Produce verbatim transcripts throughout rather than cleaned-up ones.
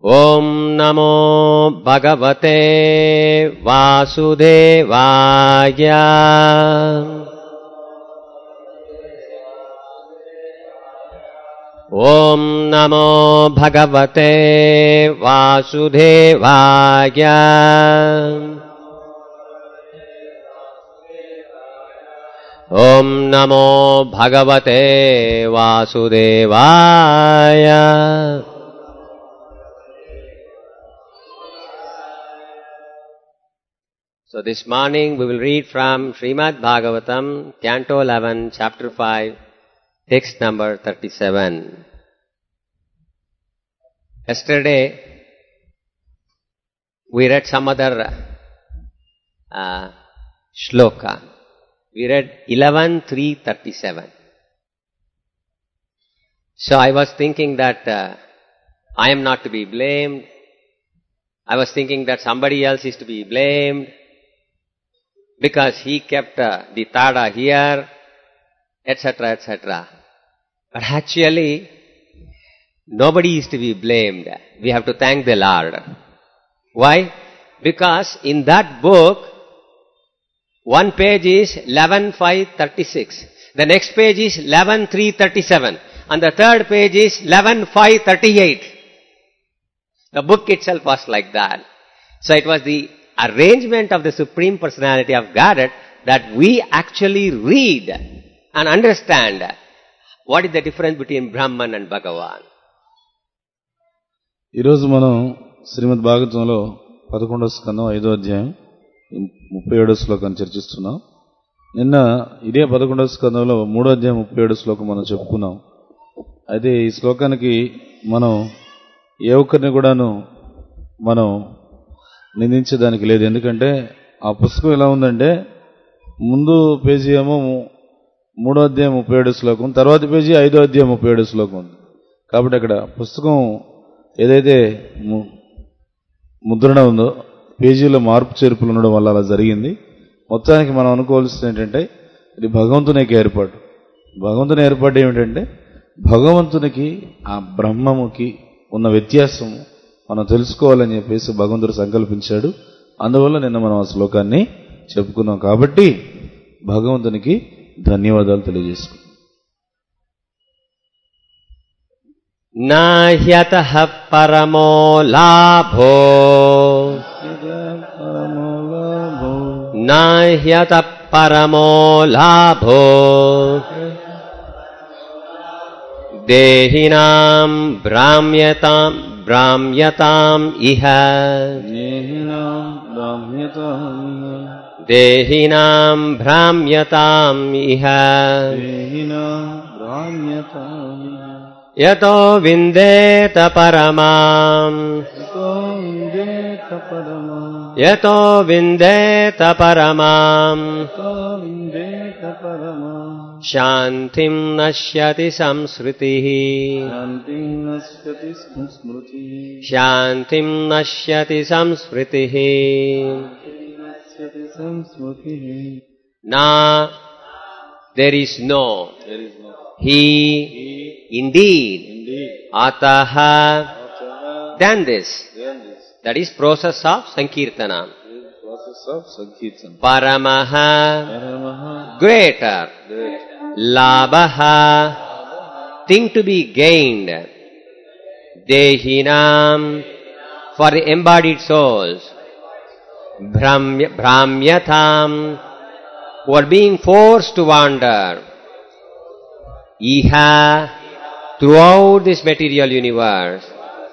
Om Namo Bhagavate Vasudevaya. Om Namo Bhagavate Vasudevaya. Om Namo Bhagavate Vasudevaya. So this morning we will read from Srimad Bhagavatam, Canto eleven, Chapter five, text number thirty-seven. Yesterday we read some other uh, shloka. We read eleven three thirty-seven. So I was thinking that uh, I am not to be blamed. I was thinking that somebody else is to be blamed, because he kept uh, the tada here, et cetera, et cetera. But actually, nobody is to be blamed. We have to thank the Lord. Why? Because in that book, one page is eleven five thirty-six. The next page is eleven three thirty-seven. And the third page is eleven five thirty-eight. The book itself was like that. So it was the arrangement of the Supreme Personality of Godhead that we actually read and understand what is the difference between Brahman and Bhagavan. ఈరోజు మనం శ్రీమద్ భాగవతంలో పదకొండవ స్కందం ఐదో అధ్యాయం ముప్పై ఏడో శ్లోకాన్ని చర్చిస్తున్నాం. నిన్న ఇదే పదకొండవ స్కందంలో మూడో అధ్యాయం ముప్పై ఏడో శ్లోకం మనం చెప్పుకున్నాం. అయితే ఈ శ్లోకానికి మనం ఏ ఒక్కరిని కూడాను మనం నిందించడానికి లేదు. ఎందుకంటే ఆ పుస్తకం ఎలా ఉందంటే, ముందు పేజీ ఏమో మూడో అధ్యాయం ముప్పై ఏడు శ్లోకం, తర్వాత పేజీ ఐదో అధ్యాయం ముప్పై ఏడు శ్లోకం ఉంది. కాబట్టి అక్కడ పుస్తకం ఏదైతే ముద్రణ ఉందో పేజీలో మార్పు చేర్పులు ఉండడం వల్ల అలా జరిగింది. మొత్తానికి మనం అనుకోవాల్సింది ఏంటంటే, ఇది భగవంతుని యొక్క ఏర్పాటు. భగవంతుని ఏర్పాటు ఏమిటంటే, భగవంతునికి ఆ బ్రహ్మముకి ఉన్న వ్యత్యాసం మనం తెలుసుకోవాలని చెప్పేసి భగవంతుడు సంకల్పించాడు. అందువల్ల నిన్న మనం ఆ శ్లోకాన్ని చెప్పుకున్నాం. కాబట్టి భగవంతునికి ధన్యవాదాలు తెలియజేసుకున్నాం. నాహ్యతః పరమో లాభో నాహ్యతః పరమో లాభో దేహినాం భ్రామ్యతాం భ్రామ్యతాం ఇహ దేహినాం భ్రామ్యతాం ఇహ యతో విందేత పరమాం యతో విందేత పరమాం శాంతిం నశ్యతి సంస్మృతిః శాంతిం నశ్యతి సంస్మృతిః నా there is no he indeed ataha than this. That is process of sankirtana. Paramaha greater. Labhaha thing to be gained. Dehinam for the embodied souls. Bhramyatam who are being forced to wander. Iha throughout this material universe.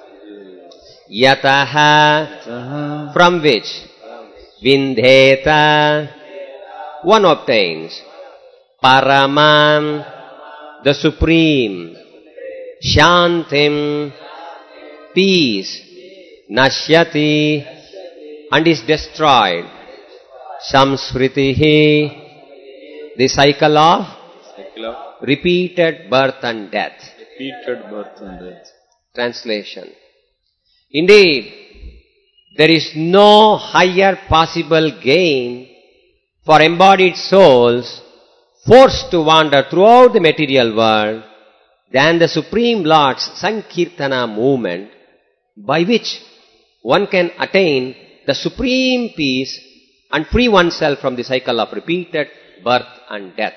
Yataha from which Vindheta one obtains. Paramam the supreme. Shantim peace. Nashyati and is destroyed. Samskritihi the cycle of repeated birth and death. Repeated birth and death. Translation. Indeed, there is no higher possible gain for embodied souls forced to wander throughout the material world than the Supreme Lord's Sankirtana movement, by which one can attain the supreme peace and free oneself from the cycle of repeated birth and death.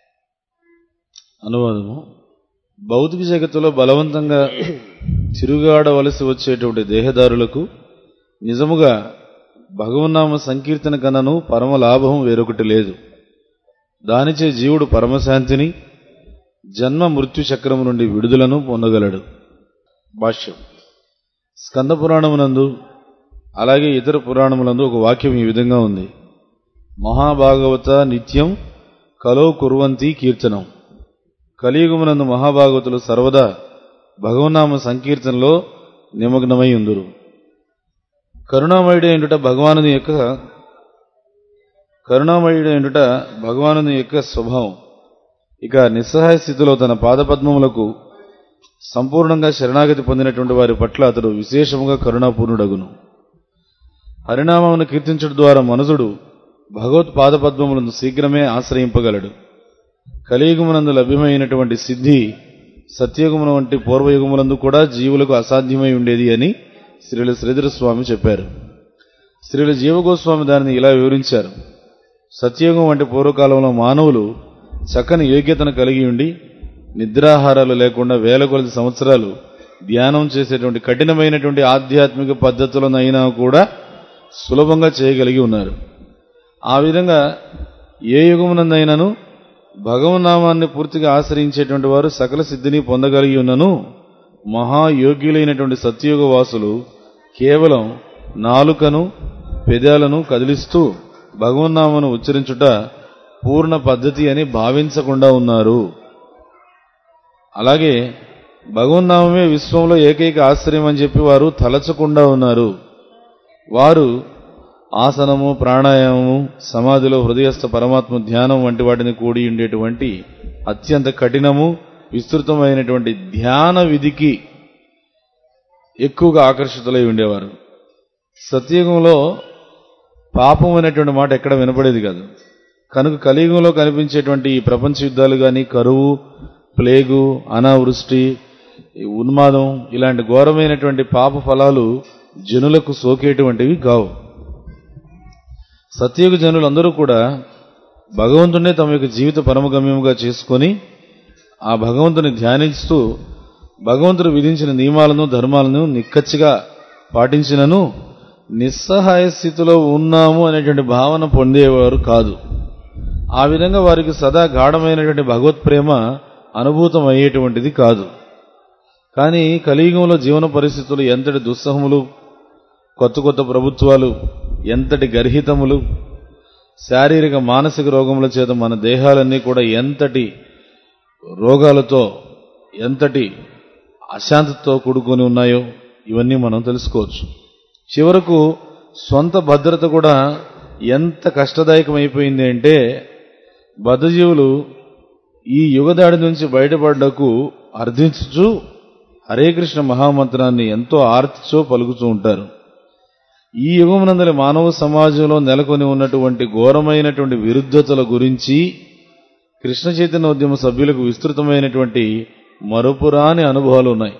అనువాదము. భౌతిక జగత్తులో బలవంతంగా తిరుగాడవలసి వచ్చేటువంటి దేహదారులకు నిజముగా భగవన్నామ సంకీర్తన కన్నను పరమ లాభం వేరొకటి లేదు. దానిచే జీవుడు పరమశాంతిని, జన్మ మృత్యు చక్రము నుండి విడుదలను పొందగలడు. భాష్యం. స్కంద పురాణమునందు అలాగే ఇతర పురాణములందు ఒక వాక్యం ఈ విధంగా ఉంది. మహాభాగవత నిత్యం కలో కుర్వంతి కీర్తనం. కలియుగమునందు మహాభాగవతులు సర్వదా భగవన్నామ సంకీర్తనలో నిమగ్నమై ఉందురు. కరుణామయుడు ఏంటుట భగవానుని యొక్క కరుణామయుడు ఏంటుట భగవానుని యొక్క స్వభావం. ఇక నిస్సహాయ స్థితిలో తన పాదపద్మములకు సంపూర్ణంగా శరణాగతి పొందినటువంటి వారి పట్ల అతడు విశేషముగా కరుణాపూర్ణుడగును. హరినామమును కీర్తించడం ద్వారా మనుషుడు భగవత్ పాదపద్మములను శీఘ్రమే ఆశ్రయింపగలడు. కలియుగమునందు లభ్యమైనటువంటి సిద్ధి సత్యయుగమున వంటి పూర్వయుగములందు కూడా జీవులకు అసాధ్యమై ఉండేది అని శ్రీల శ్రీధర స్వామి చెప్పారు. శ్రీల జీవగోస్వామి దానిని ఇలా వివరించారు. సత్యయుగం వంటి పూర్వకాలంలో మానవులు చక్కని యోగ్యతను కలిగి ఉండి నిద్రాహారాలు లేకుండా వేల కొలది సంవత్సరాలు ధ్యానం చేసేటువంటి కఠినమైనటువంటి ఆధ్యాత్మిక పద్ధతులను అయినా కూడా సులభంగా చేయగలిగి ఉన్నారు. ఆ విధంగా ఏ యుగమునందైనను భగవన్నామాన్ని పూర్తిగా ఆశ్రయించేటువంటి వారు సకల సిద్ధిని పొందగలిగి ఉన్నను మహాయోగ్యులైనటువంటి సత్యయుగ వాసులు కేవలం నాలుకను పెదాలను కదిలిస్తూ భగవన్నామను ఉచ్చరించుట పూర్ణ పద్ధతి అని భావించకుండా ఉన్నారు. అలాగే భగవన్నామమే విశ్వంలో ఏకైక ఆశ్రయం అని చెప్పి వారు తలచకుండా ఉన్నారు. వారు ఆసనము, ప్రాణాయామము, సమాధిలో హృదయస్థ పరమాత్మ ధ్యానం వంటి వాటిని కూడి ఉండేటువంటి అత్యంత కఠినము విస్తృతమైనటువంటి ధ్యాన విధికి ఎక్కువగా ఆకర్షితులై ఉండేవారు. సత్యయుగంలో పాపం అనేటువంటి మాట ఎక్కడ వినపడేది కాదు. కనుక కలియుగంలో కనిపించేటువంటి ఈ ప్రపంచ యుద్ధాలు కానీ, కరువు, ప్లేగు, అనావృష్టి, ఉన్మాదం ఇలాంటి ఘోరమైనటువంటి పాప ఫలాలు జనులకు సోకేటువంటివి కావు. సత్యయుగ జనులందరూ కూడా భగవంతునే తమ యొక్క జీవిత పరమగమ్యముగా చేసుకొని ఆ భగవంతుని ధ్యానిస్తూ భగవంతుడు విధించిన నియమాలను ధర్మాలను నిక్కచ్చిగా పాటించినను నిస్సహాయ స్థితిలో ఉన్నాము అనేటువంటి భావన పొందేవారు కాదు. ఆ విధంగా వారికి సదా గాఢమైనటువంటి భగవత్ ప్రేమ అనుభూతం అయ్యేటువంటిది కాదు. కానీ కలియుగంలో జీవన పరిస్థితులు ఎంతటి దుస్సహములు, కొత్త కొత్త ప్రభుత్వాలు ఎంతటి గర్హితములు, శారీరక మానసిక రోగముల చేత మన దేహాలన్నీ కూడా ఎంతటి రోగాలతో, ఎంతటి అశాంతితో కూడుకొని ఉన్నాయో ఇవన్నీ మనం తెలుసుకోవచ్చు. చివరకు సొంత భద్రత కూడా ఎంత కష్టదాయకమైపోయింది అంటే బద్ధజీవులు ఈ యుగదాడి నుంచి బయటపడ్డకు అర్థించుచు హరే కృష్ణ మహామంత్రాన్ని ఎంతో ఆర్తిచో పలుకుతూ ఉంటారు. ఈ యుగమునందలి మానవ సమాజంలో నెలకొని ఉన్నటువంటి ఘోరమైనటువంటి విరుద్ధతల గురించి కృష్ణ చైతన్య ఉద్యమ సభ్యులకు విస్తృతమైనటువంటి మరుపురాని అనుభవాలు ఉన్నాయి.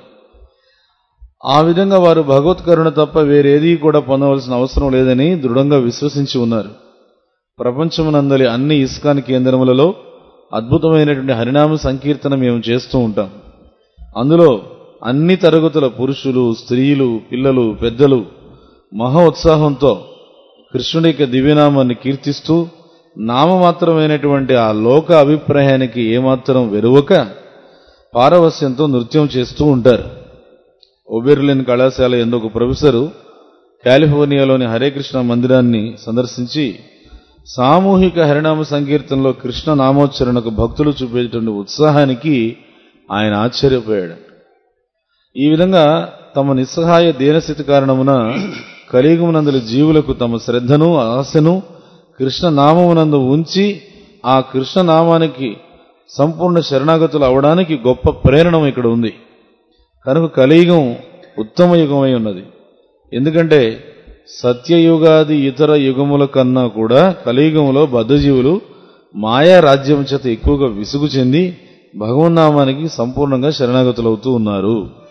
ఆ విధంగా వారు భగవత్ కరుణ తప్ప వేరేదీ కూడా పొందవలసిన అవసరం లేదని దృఢంగా విశ్వసించి ఉన్నారు. ప్రపంచమునందలి అన్ని ఇస్కాన్ కేంద్రములలో అద్భుతమైనటువంటి హరినామ సంకీర్తన మేము చేస్తూ ఉంటాం. అందులో అన్ని తరగతుల పురుషులు, స్త్రీలు, పిల్లలు, పెద్దలు మహా ఉత్సాహంతో కృష్ణుడి యొక్క దివ్యనామాన్ని కీర్తిస్తూ నామమాత్రమైనటువంటి ఆ లోక అభిప్రాయానికి ఏమాత్రం వెరువక పారవస్యంతో నృత్యం చేస్తూ ఉంటారు. ఓబెర్లిన్ కళాశాల యందు ఒక ప్రొఫెసరు కాలిఫోర్నియాలోని హరే కృష్ణ మందిరాన్ని సందర్శించి సామూహిక హరినామ సంకీర్తనలో కృష్ణ నామోచ్చరణకు భక్తులు చూపేటువంటి ఉత్సాహానికి ఆయన ఆశ్చర్యపోయాడు. ఈ విధంగా తమ నిస్సహాయ దీనస్థితి కారణమున కలియుగమునందలి జీవులకు తమ శ్రద్ధను, ఆశను కృష్ణ నామమునందు ఉంచి ఆ కృష్ణ నామానికి సంపూర్ణ శరణాగతులు అవడానికి గొప్ప ప్రేరణ ఇక్కడ ఉంది. కనుక కలియుగం ఉత్తమ యుగమై ఉన్నది. ఎందుకంటే సత్యయుగాది ఇతర యుగముల కన్నా కూడా కలియుగంలో బద్ధజీవులు మాయా రాజ్యం చేత ఎక్కువగా విసుగు చెంది భగవన్నామానికి సంపూర్ణంగా శరణాగతులవుతూ ఉన్నారు.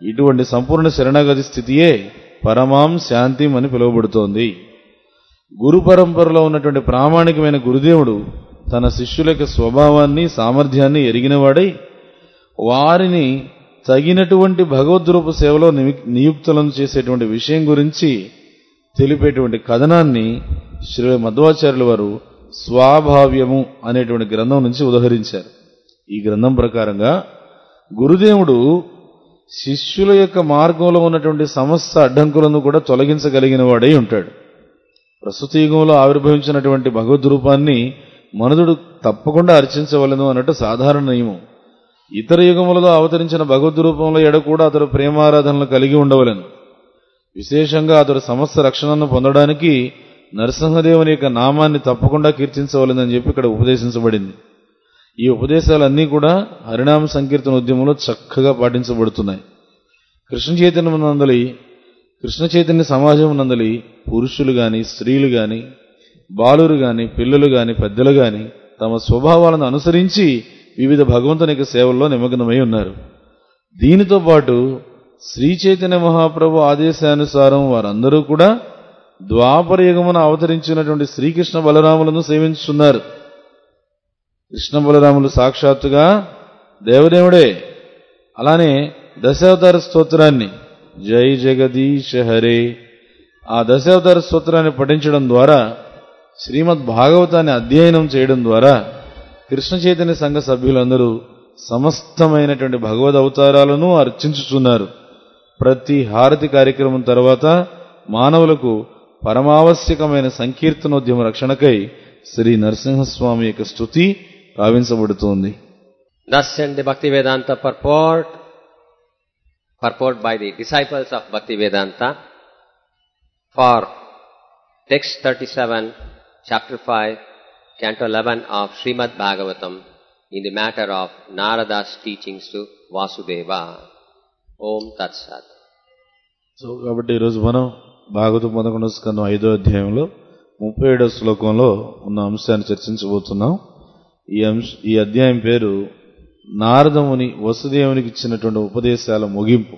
ఇటువంటి సంపూర్ణ శరణాగతి స్థితియే పరమాం శాంతిం అని పిలువబడుతోంది. గురు పరంపరలో ఉన్నటువంటి ప్రామాణికమైన గురుదేవుడు తన శిష్యుల యొక్క స్వభావాన్ని సామర్థ్యాన్ని ఎరిగినవాడై వారిని తగినటువంటి భగవద్రూప సేవలో నియుక్తులను చేసేటువంటి విషయం గురించి తెలిపేటువంటి కథనాన్ని శ్రీ మధ్వాచార్యుల వారు స్వాభావ్యము అనేటువంటి గ్రంథం నుంచి ఉదహరించారు. ఈ గ్రంథం ప్రకారంగా గురుదేవుడు శిష్యుల యొక్క మార్గంలో ఉన్నటువంటి సమస్త అడ్డంకులను కూడా తొలగించగలిగిన వాడై ఉంటాడు. ప్రస్తుత యుగంలో ఆవిర్భవించినటువంటి భగవద్రూపాన్ని మనుదుడు తప్పకుండా అర్చించవలను అన్నట్టు సాధారణ నియమం. ఇతర యుగములలో అవతరించిన భగవద్రూపంలో ఎడ కూడా అతడు ప్రేమారాధనలు కలిగి ఉండవలను. విశేషంగా అతడు సమస్త రక్షణను పొందడానికి నరసింహదేవుని యొక్క నామాన్ని తప్పకుండా కీర్తించవలనని చెప్పి ఇక్కడ ఉపదేశించబడింది. ఈ ఉపదేశాలన్నీ కూడా హరినామ సంకీర్తన ఉద్యమంలో చక్కగా పాటించబడుతున్నాయి. కృష్ణ చైతన్యం నందలి కృష్ణ చైతన్య సమాజం నందలి పురుషులు గాని, స్త్రీలు గాని, బాలురు గాని, పిల్లలు గాని, పెద్దలు గాని తమ స్వభావాలను అనుసరించి వివిధ భగవంతుని సేవల్లో నిమగ్నమై ఉన్నారు. దీనితో పాటు శ్రీ చైతన్య మహాప్రభు ఆదేశానుసారం వారందరూ కూడా ద్వాపర యుగమున అవతరించినటువంటి శ్రీకృష్ణ బలరాములను సేవించుతున్నారు. కృష్ణ బలరాములు సాక్షాత్తుగా దేవదేవుడే. అలానే దశావతార స్తోత్రాన్ని జై జగదీశ హరే ఆ దశావతార స్తోత్రాన్ని పఠించడం ద్వారా, శ్రీమద్ భాగవతాన్ని అధ్యయనం చేయడం ద్వారా కృష్ణ చైతన్య సంఘ సభ్యులందరూ సమస్తమైనటువంటి భగవద్ అవతారాలను అర్చించుతున్నారు. ప్రతి హారతి కార్యక్రమం తర్వాత మానవులకు పరమావశ్యకమైన సంకీర్తనోద్యమ రక్షణకై శ్రీ నరసింహస్వామి యొక్క స్తుతి గావించబడుతోంది. Thus sent the Bhaktivedanta purport, purport by the disciples of Bhaktivedanta for text thirty-seven, chapter five, canto eleven of Srimad Bhagavatam in the matter of Narada's teachings to Vasudeva. Om Tat Sat. So కాబట్టి ఈరోజు మనం భాగవతం పదకొండవ స్కందం ఐదో అధ్యాయంలో ముప్పై ఏడవ శ్లోకంలో ఉన్న అంశాన్ని చర్చించబోతున్నాం. ఈ అంశ ఈ అధ్యాయం పేరు నారదముని వసుదేవునికి ఇచ్చినటువంటి ఉపదేశాల ముగింపు.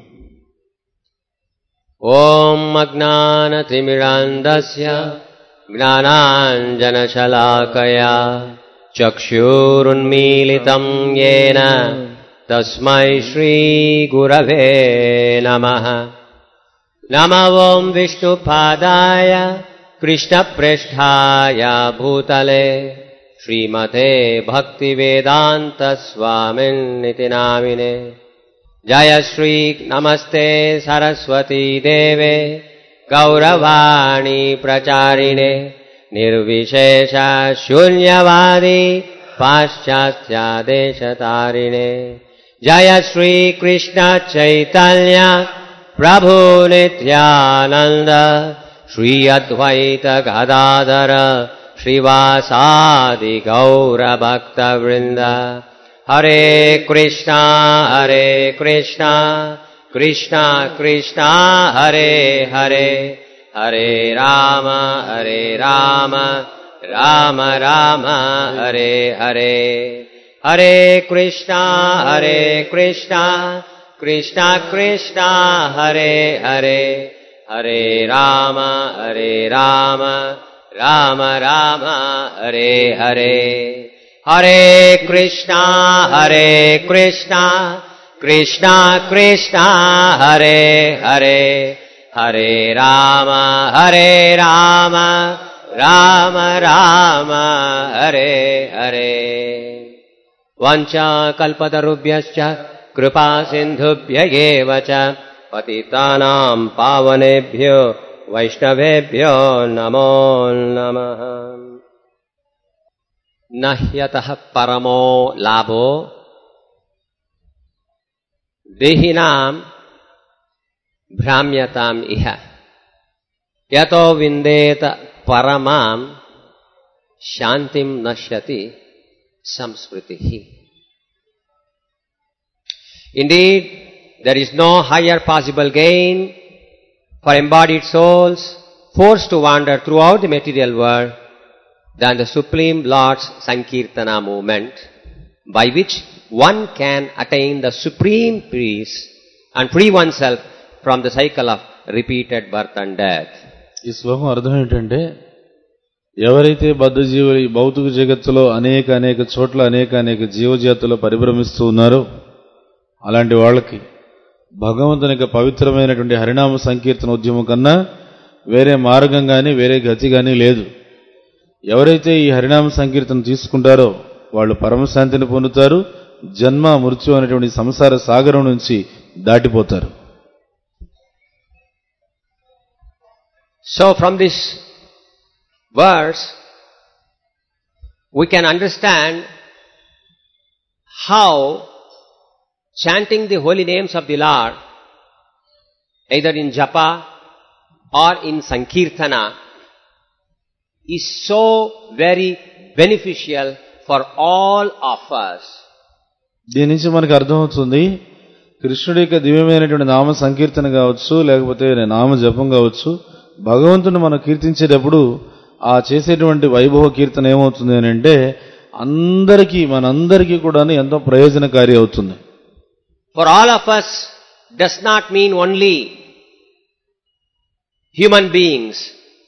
ఓం అజ్ఞానతిమిరాంధస్య జ్ఞానాంజనశలాకయా చక్షురున్మీలితం యేన తస్మై శ్రీగురవే నమః. నమో ఓం విష్ణుపాదాయ కృష్ణప్రేష్ఠాయ భూతలే శ్రీమతే భక్తివేదాంత స్వామిన్నితి నామినే. జయ శ్రీ నమస్తే సరస్వతీ దేవే గౌరవాణి ప్రచారిణే నిర్విశేష శూన్యవాది పాశ్చాత్యదేశతారిణే. జయ శ్రీ కృష్ణ చైతన్య ప్రభు నిత్యానంద శ్రీ అద్వైత గదాధర శ్రీవాసాది గౌర భక్త వృంద. హరే కృష్ణ హరే కృష్ణ కృష్ణ కృష్ణ హరే హరే హరే రామ హరే రామ రామ రామ హరే హరే. హరే కృష్ణ హరే కృష్ణ కృష్ణ కృష్ణ హరే హరే హరే రామ హరే రామ రామ రామ హరే హరే. హరే కృష్ణ హరే కృష్ణ కృష్ణ కృష్ణ హరే హరే హరే రామ హరే రామ రామ రామ హరే హరే. వాంఛా కల్పతరుభ్యశ్చ కృపా సింధుభ్య ఏవ చ పతితానాం పావనేభ్యో వైష్ణవేభ్యో నమో నమః. నహ్యతః పరమో లాభో దేహినాం భ్రామ్యతాం ఇహ యతో విందేత పరమాం శాంతిం నశ్యతి సంస్మృతిః. Indeed, there is no higher possible gain for embodied souls forced to wander throughout the material world than the Supreme Lord's Sankirtana movement, by which one can attain the supreme peace and free oneself from the cycle of repeated birth and death. ఈ శ్లోకం అర్థం ఏంటంటే ఎవరైతే బద్ధజీవులు ఈ భౌతిక జగత్తులో అనేక అనేక చోట్ల అనేక అనేక జీవజాతులు పరిభ్రమిస్తూ ఉన్నారో అలాంటి వాళ్ళకి భగవంతుని యొక్క పవిత్రమైనటువంటి హరినామ సంకీర్తన ఉద్యమం కన్నా వేరే మార్గం కానీ వేరే గతి కానీ లేదు. ఎవరైతే ఈ హరినామ సంకీర్తన తీసుకుంటారో వాళ్ళు పరమశాంతిని పొందుతారు, జన్మ మృత్యు అనేటువంటి సంసార సాగరం నుంచి దాటిపోతారు. So from this verse we can understand how chanting the holy names of the Lord either in japa or in sankirtana is so very beneficial for all of us. దీని నుంచి మనకు అర్థమవుతుంది కృష్ణుడి యొక్క దివ్యమైనటువంటి నామ సంకీర్తన కావచ్చు లేకపోతే నామ జపం కావచ్చు, భగవంతుని మనం కీర్తించేటప్పుడు ఆ చేసేటువంటి వైభవ కీర్తన ఏమవుతుంది అని అంటే అందరికీ మనందరికీ కూడా ఎంతో ప్రయోజనకారి అవుతుంది. For all of us does not mean only human beings.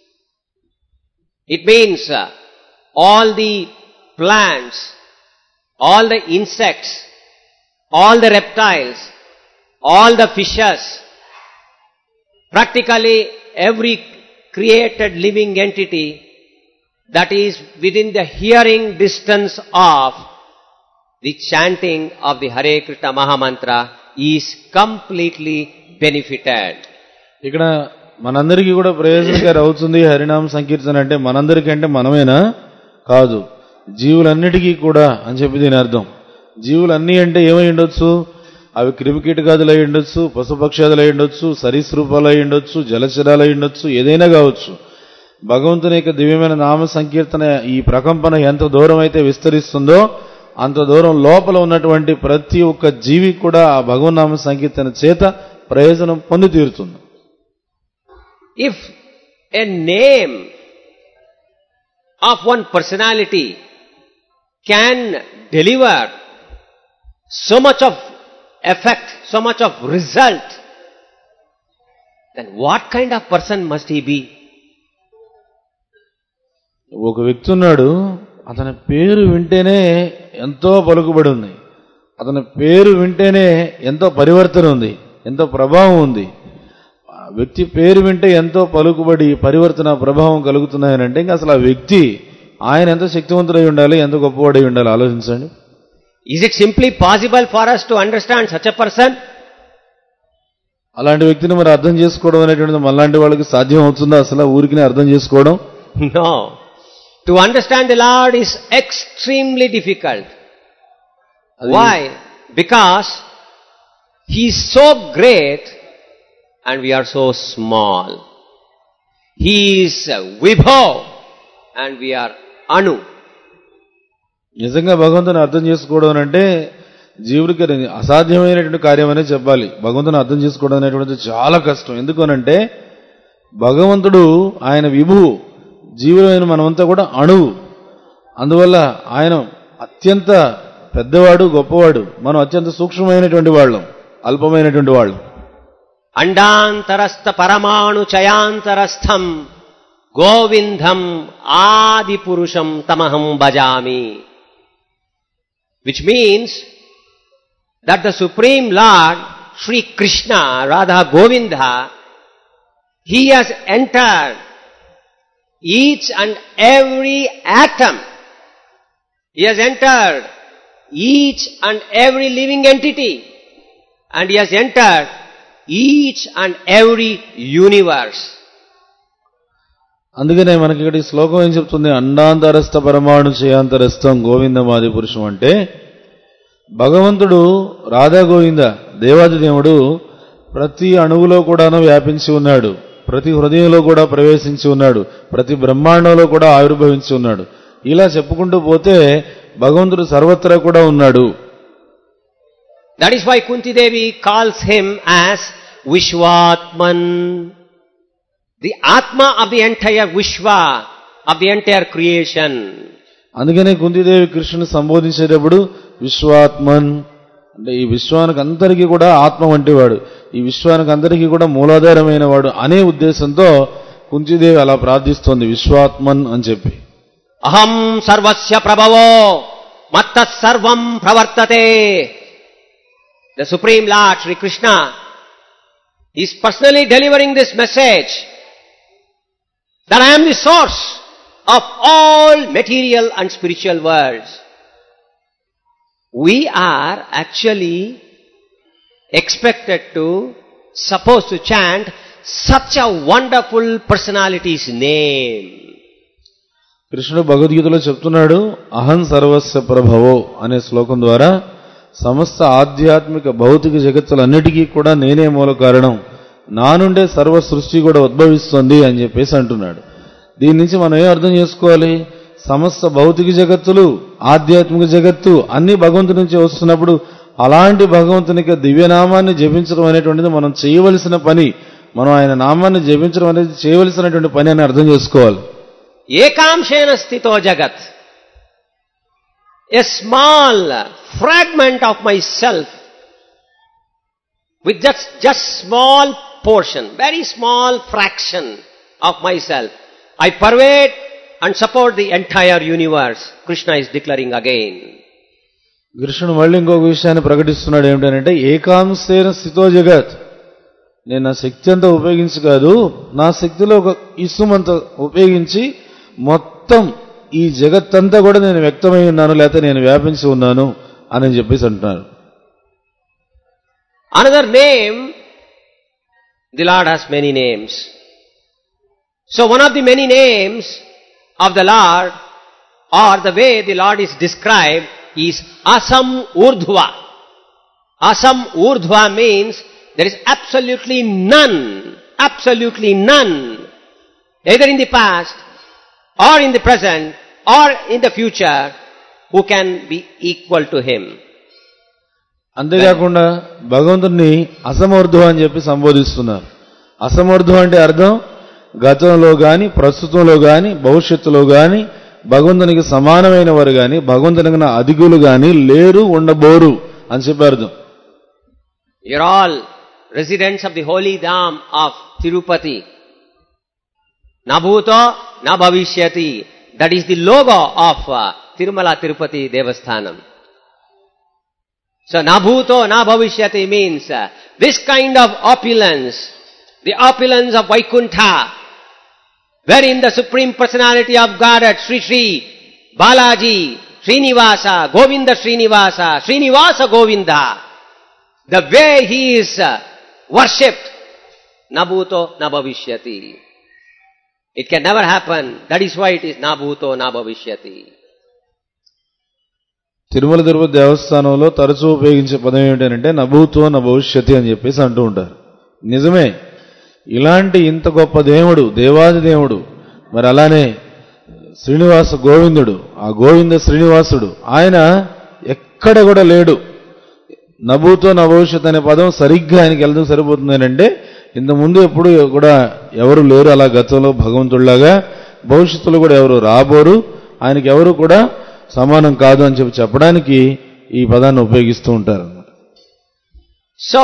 It means uh, all the plants, all the insects, all the reptiles, all the fishes, practically every created living entity that is within the hearing distance of the chanting of the Hare Krishna Mahamantra is completely benefited. ఇక్కడ మనందరికీ కూడా ప్రయోజనకారి అవుతుంది హరినామ సంకీర్తన అంటే. మనందరికీ అంటే మనమేనా? కాదు, జీవులన్నిటికీ కూడా అని చెప్పి దీని అర్థం. జీవులన్నీ అంటే ఏమై ఉండొచ్చు? అవి క్రిమికీటకాదులు అయి ఉండొచ్చు, పశుపక్షాదులు అయి ఉండొచ్చు, సరీసృపాలు అయి ఉండొచ్చు, జలచరాలు అయి ఉండొచ్చు, ఏదైనా కావచ్చు. భగవంతుని యొక్క దివ్యమైన నామ సంకీర్తన ఈ ప్రకంపన ఎంత దూరం అయితే విస్తరిస్తుందో అంత దూరం లోపల ఉన్నటువంటి ప్రతి ఒక్క జీవి కూడా ఆ భగవన్నామ సంకీర్తన చేత ప్రయోజనం పొంది తీరుతుంది. If a name of one personality can deliver so much of effect, so much of result, then what kind of person must he be? ఒక వ్యక్తి ఉన్నాడు, అతని పేరు వింటేనే ఎంతో పలుకుబడి ఉంది, అతని పేరు వింటేనే ఎంతో పరివర్తన ఉంది, ఎంతో ప్రభావం ఉంది. వ్యక్తి పేరు వింటే ఎంతో పలుకుబడి పరివర్తన ప్రభావం కలుగుతున్నాయనంటే ఇంకా అసలు ఆ వ్యక్తి ఆయన ఎంత శక్తివంతుడై ఉండాలి, ఎంత గొప్పవాడై ఉండాలి ఆలోచించండి. Is it simply possible for us to understand such a person? అలాంటి వ్యక్తిని మరి అర్థం చేసుకోవడం అనేటువంటిది మనలాంటి వాళ్ళకి సాధ్యం అవుతుందా అసలు ఊరికినే అర్థం చేసుకోవడం? No. To understand the Lord is extremely difficult. Why? Because He is so great and we are so small. He is Vibho and we are Anu. నిజంగా భగవంతుని అర్థం చేసుకోవడం అంటే జీవుడికి అసాధ్యమైనటువంటి కార్యం అనే చెప్పాలి. భగవంతుని అర్థం చేసుకోవడం అనేటువంటిది చాలా కష్టం. ఎందుకనంటే భగవంతుడు ఆయన విభువు, జీవులైన మనమంతా కూడా అణువు. అందువల్ల ఆయన అత్యంత పెద్దవాడు, గొప్పవాడు, మనం అత్యంత సూక్ష్మమైనటువంటి వాళ్ళం, అల్పమైనటువంటి వాళ్ళం. అండాంతరస్థ పరమాణు చయాంతరస్థం గోవిందం ఆది పురుషం తమహం భజామి. Which means that the Supreme Lord, Sri Krishna, Radha Govinda, He has entered each and every atom. He has entered each and every living entity. And He has entered each and every universe. అందుకనే మనకి ఇక్కడ ఈ శ్లోకం ఏం చెప్తుంది? అండాంతరస్థ పరమాణు చయాంతరస్థం గోవిందమాది పురుషం అంటే భగవంతుడు రాధా గోవింద దేవాది దేవుడు ప్రతి అణువులో కూడాను వ్యాపించి ఉన్నాడు, ప్రతి హృదయంలో కూడా ప్రవేశించి ఉన్నాడు, ప్రతి బ్రహ్మాండంలో కూడా ఆవిర్భవించి ఉన్నాడు. ఇలా చెప్పుకుంటూ పోతే భగవంతుడు సర్వత్రా కూడా ఉన్నాడు. That is why Kunti Devi calls him as Vishwatman, the Atma of the entire Vishwa, of the entire creation. అందుకనే కుంతిదేవి కృష్ణుని సంబోధించేటప్పుడు విశ్వాత్మన్ అంటే ఈ విశ్వానికి అందరికీ కూడా ఆత్మ వంటివాడు, ఈ విశ్వానికి అందరికీ కూడా మూలాధారమైన వాడు అనే ఉద్దేశంతో కుంతీదేవి అలా ప్రార్థిస్తోంది విశ్వాత్మన్ అని చెప్పి. అహం సర్వస్య ప్రభవో మత్తః సర్వం ప్రవర్తతే. The Supreme Lord Sri Krishna is personally delivering this message that I am the source of all material and spiritual worlds. We are actually expected to, supposed to chant such a wonderful personality's name. కృష్ణుడు భగవద్గీతలో చెప్తున్నాడు, అహం సర్వస్య ప్రభవో అనే శ్లోకం ద్వారా సమస్త ఆధ్యాత్మిక భౌతిక జగత్తులన్నిటికీ కూడా నేనే మూల కారణం, నా నుండే సర్వ సృష్టి కూడా ఉద్భవిస్తోంది అని చెప్పేసి అంటున్నాడు. దీని నుంచి మనం ఏం అర్థం చేసుకోవాలి? సమస్త భౌతిక జగత్తులు, ఆధ్యాత్మిక జగత్తు అన్ని భగవంతుడి నుంచి వస్తున్నప్పుడు అలాంటి భగవంతునికి దివ్యనామాన్ని జపించడం అనేటువంటిది మనం చేయవలసిన పని, మనం ఆయన నామాన్ని జపించడం అనేది చేయవలసినటువంటి పని అని అర్థం చేసుకోవాలి. ఏకాంశేన స్థితో జగత్, a small fragment of myself with just just small portion, very small fraction of myself, I pervade and support the entire universe. Krishna is declaring again. కృష్ణుడు మళ్ళీ ఇంకొక విషయాన్ని ప్రకటిస్తున్నాడు. ఏమిటంటే ఏకాంశేన స్థితో జగత్, నేను నా శక్తి అంతా ఉపయోగించి కాదు, నా శక్తిలో ఒక ఇసుమంత ఉపయోగించి మొత్తం ఈ జగత్తంతా కూడా నేను వ్యక్తమై ఉన్నాను, లేకపోతే నేను వ్యాపించి ఉన్నాను అని చెప్పేసి అంటున్నారు. Another name, the Lord has many names. So one of the many names of the Lord, or the way the Lord is described, is Asam Urdhva. Asam Urdhva means there is absolutely none, absolutely none, either in the past or in the present or in the future, who can be equal to him. అంతేకాకుండా భగవంతుడిని అసమర్థు అని చెప్పి సంబోధిస్తున్నారు. అసమర్థు అంటే అర్థం గతంలో గాని, ప్రస్తుతంలో గాని, భవిష్యత్తులో గాని భగవంతునికి సమానమైన వారు గాని, భగవంతునికి అధికులు గాని లేరు, ఉండబోరు అని చెప్పి అర్థం. You are all residents of the holy dham of Tirupati. Na bhuto, na bhavishyati. That is the logo of uh, Tirumala Tirupati Devasthanam. So, na bhuto, na bhavishyati means uh, this kind of opulence, the opulence of Vaikuntha, wherein the Supreme Personality of Godhead, Sri Sri, Balaji, Srinivasa, Govinda Srinivasa, Srinivasa Govinda, the way he is uh, worshipped, na bhuto, na bhavishyati. It can never happen. That is why it is na bhuto, na bhavishyati. Tirumala Tirupati దేవస్థానంలో తరచూ ఉపయోగించే పదం ఏమిటంటే నభూతో నా భవిష్యతి అని చెప్పేసి అంటూ ఉంటారు. నిజమే, ఇలాంటి ఇంత గొప్ప దేవుడు, దేవాది దేవుడు, మరి అలానే శ్రీనివాస గోవిందుడు, ఆ గోవింద శ్రీనివాసుడు, ఆయన ఎక్కడ కూడా లేడు. నభూతో నా భవిష్యత్ అనే పదం సరిగ్గా ఆయనకి వెళ్తూ సరిపోతుంది అంటే ఇంత ముందు ఎప్పుడు కూడా ఎవరు లేరు అలా గతంలో భగవంతుడిలాగా, భవిష్యత్తులో కూడా ఎవరు రాబోరు, ఆయనకి ఎవరు కూడా సమానం కాదు అని చెప్పి చెప్పడానికి ఈ పదాన్ని ఉపయోగిస్తూ ఉంటారు. So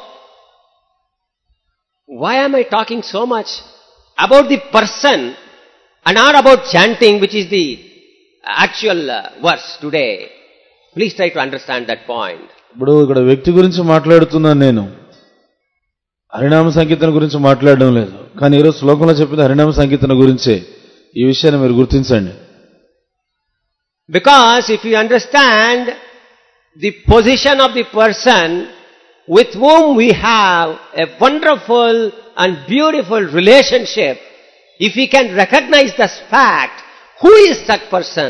why am I talking so much about the person and not about chanting, which is the actual uh, verse today? Please try to understand that point. ఇప్పుడు ఇక్కడ వ్యక్తి గురించి మాట్లాడుతున్నాను నేను, హరినామ సంకీర్తన గురించి మాట్లాడడం లేదు. కానీ ఈరోజు శ్లోకంలో చెప్పింది హరినామ సంకీర్తన గురించే. ఈ విషయాన్ని మీరు గుర్తించండి. Because if you understand the position of the person with whom we have a wonderful and beautiful relationship, if we can recognize this fact, who is that person,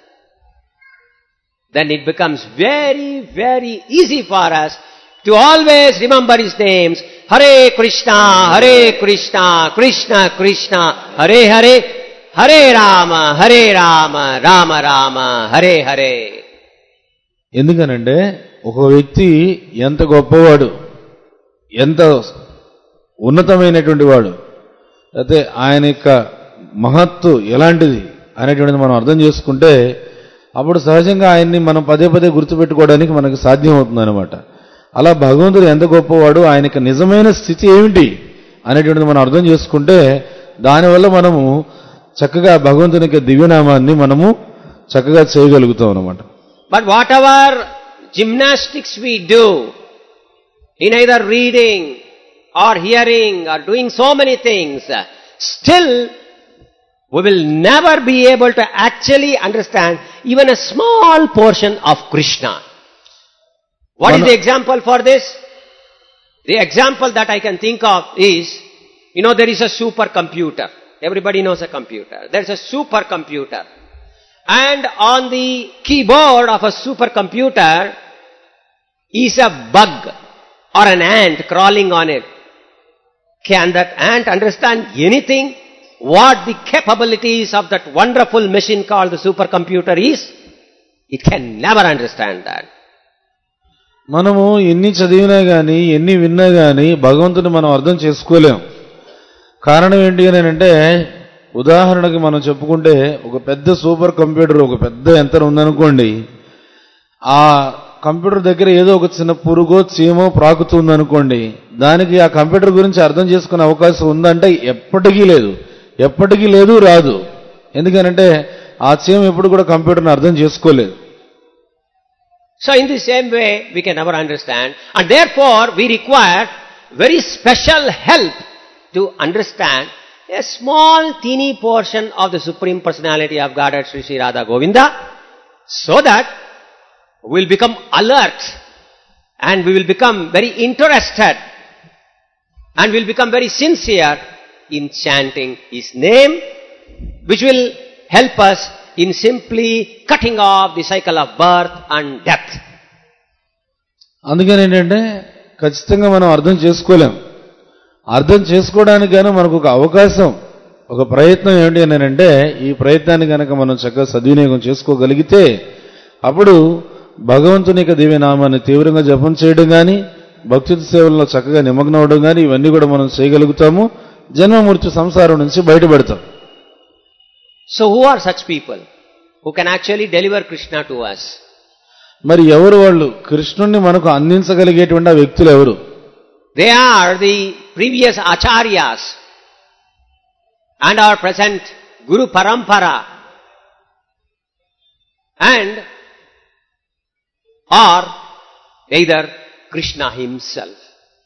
then it becomes very, very easy for us to always remember his names. Hare Krishna, Hare Krishna, Krishna Krishna, Hare Hare, Hare Rama, Hare Rama, Rama Rama, Hare Hare. ఎందుకనంటే ఒక వ్యక్తి ఎంత గొప్పవాడు, ఎంత ఉన్నతమైనటువంటి వాడు, అయితే ఆయన యొక్క మహత్తు ఎలాంటిది అనేటువంటిది మనం అర్థం చేసుకుంటే అప్పుడు సహజంగా ఆయన్ని మనం పదే పదే గుర్తుపెట్టుకోవడానికి మనకు సాధ్యం అవుతుందన్నమాట. అలా భగవంతుడు ఎంత గొప్పవాడు, ఆయనకి నిజమైన స్థితి ఏమిటి అనేటువంటిది మనం అర్థం చేసుకుంటే దానివల్ల మనము చక్కగా భగవంతునికి దివ్యనామాన్ని మనము చక్కగా చేయగలుగుతాం అన్నమాట. But whatever gymnastics we do in either reading or hearing or doing so many things, still we will never be able to actually understand even a small portion of Krishna. What is the example for this? The example that I can think of is, you know, there is a supercomputer. Everybody knows a computer. There is a supercomputer. And on the keyboard of a supercomputer is a bug or an ant crawling on it. Can that ant understand anything? What the capabilities of that wonderful machine called the supercomputer is? It can never understand that. మనము ఎన్ని చదివినా గానీ ఎన్ని విన్నా గానీ భగవంతుని మనం అర్థం చేసుకోలేం. కారణం ఏంటి అని అంటే, ఉదాహరణకి మనం చెప్పుకుంటే ఒక పెద్ద సూపర్ కంప్యూటర్, ఒక పెద్ద యంత్రం ఉందనుకోండి, ఆ కంప్యూటర్ దగ్గర ఏదో ఒక చిన్న పురుగో చీమో ప్రాకుతుందనుకోండి, దానికి ఆ కంప్యూటర్ గురించి అర్థం చేసుకునే అవకాశం ఉందంటే ఎప్పటికీ లేదు, ఎప్పటికీ లేదు, రాదు. ఎందుకనంటే ఆ చీమ ఎప్పుడు కూడా కంప్యూటర్ని అర్థం చేసుకోలేదు. So in the same way we can never understand, and therefore we require very special help to understand a small teeny portion of the Supreme Personality of Godhead Sri Sri Radha Govinda, so that we will become alert and we will become very interested and we will become very sincere in chanting His name, which will help us in simply cutting off the cycle of birth and death. అందుకని ఏంటంటే ఖచ్చితంగా మనం అర్థం చేసుకోలేం. అర్థం చేసుకోవడానికి గాను మనకు ఒక అవకాశం, ఒక ప్రయత్నం ఏమిటి అని అంటే, ఈ ప్రయత్నాన్ని కనుక మనం చక్కగా సద్వినియోగం చేసుకోగలిగితే అప్పుడు భగవంతుని యొక్క దివ్యనామాన్ని తీవ్రంగా జపం చేయడం కానీ, భక్తి సేవల్లో చక్కగా నిమగ్నం అవడం కానీ, ఇవన్నీ కూడా మనం చేయగలుగుతాము. జన్మ మృత్యు సంసారం నుంచి బయటపడతాం. So who are such people who can actually deliver Krishna to us? మరి ఎవరు వాళ్ళు కృష్ణుణ్ణి మనకు అందించగలిగేటువంటి ఆ వ్యక్తులు ఎవరు? They are the previous acharyas and our present Guru Parampara, and or either Krishna himself.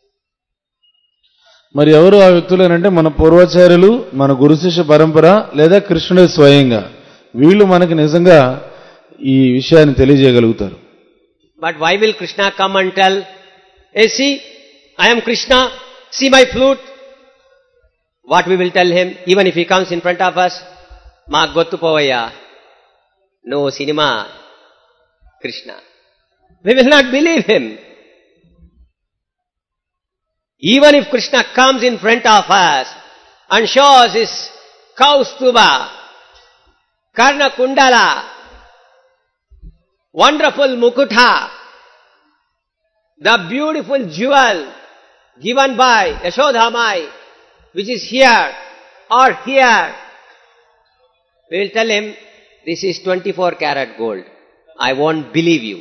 మరి ఎవరు ఆ వ్యక్తులు అంటే మన పూర్వాచార్యులు, మన గురు శిష్య పరంపర, లేదా కృష్ణుడే స్వయంగా. వీళ్ళు మనకి నిజంగా ఈ విషయాన్ని తెలియజేయగలుగుతారు. But why will Krishna come and tell, hey, see, I am Krishna, see my flute? What we will tell him, even if he comes in front of us, ma gottu povaya, no cinema Krishna. We will not believe him. Even if Krishna comes in front of us and shows his Kaustuba, Karna Kundala, wonderful Mukutha, the beautiful jewel given by Yashodhamai, which is here or here, we will tell him, this is twenty-four karat gold. I won't believe you.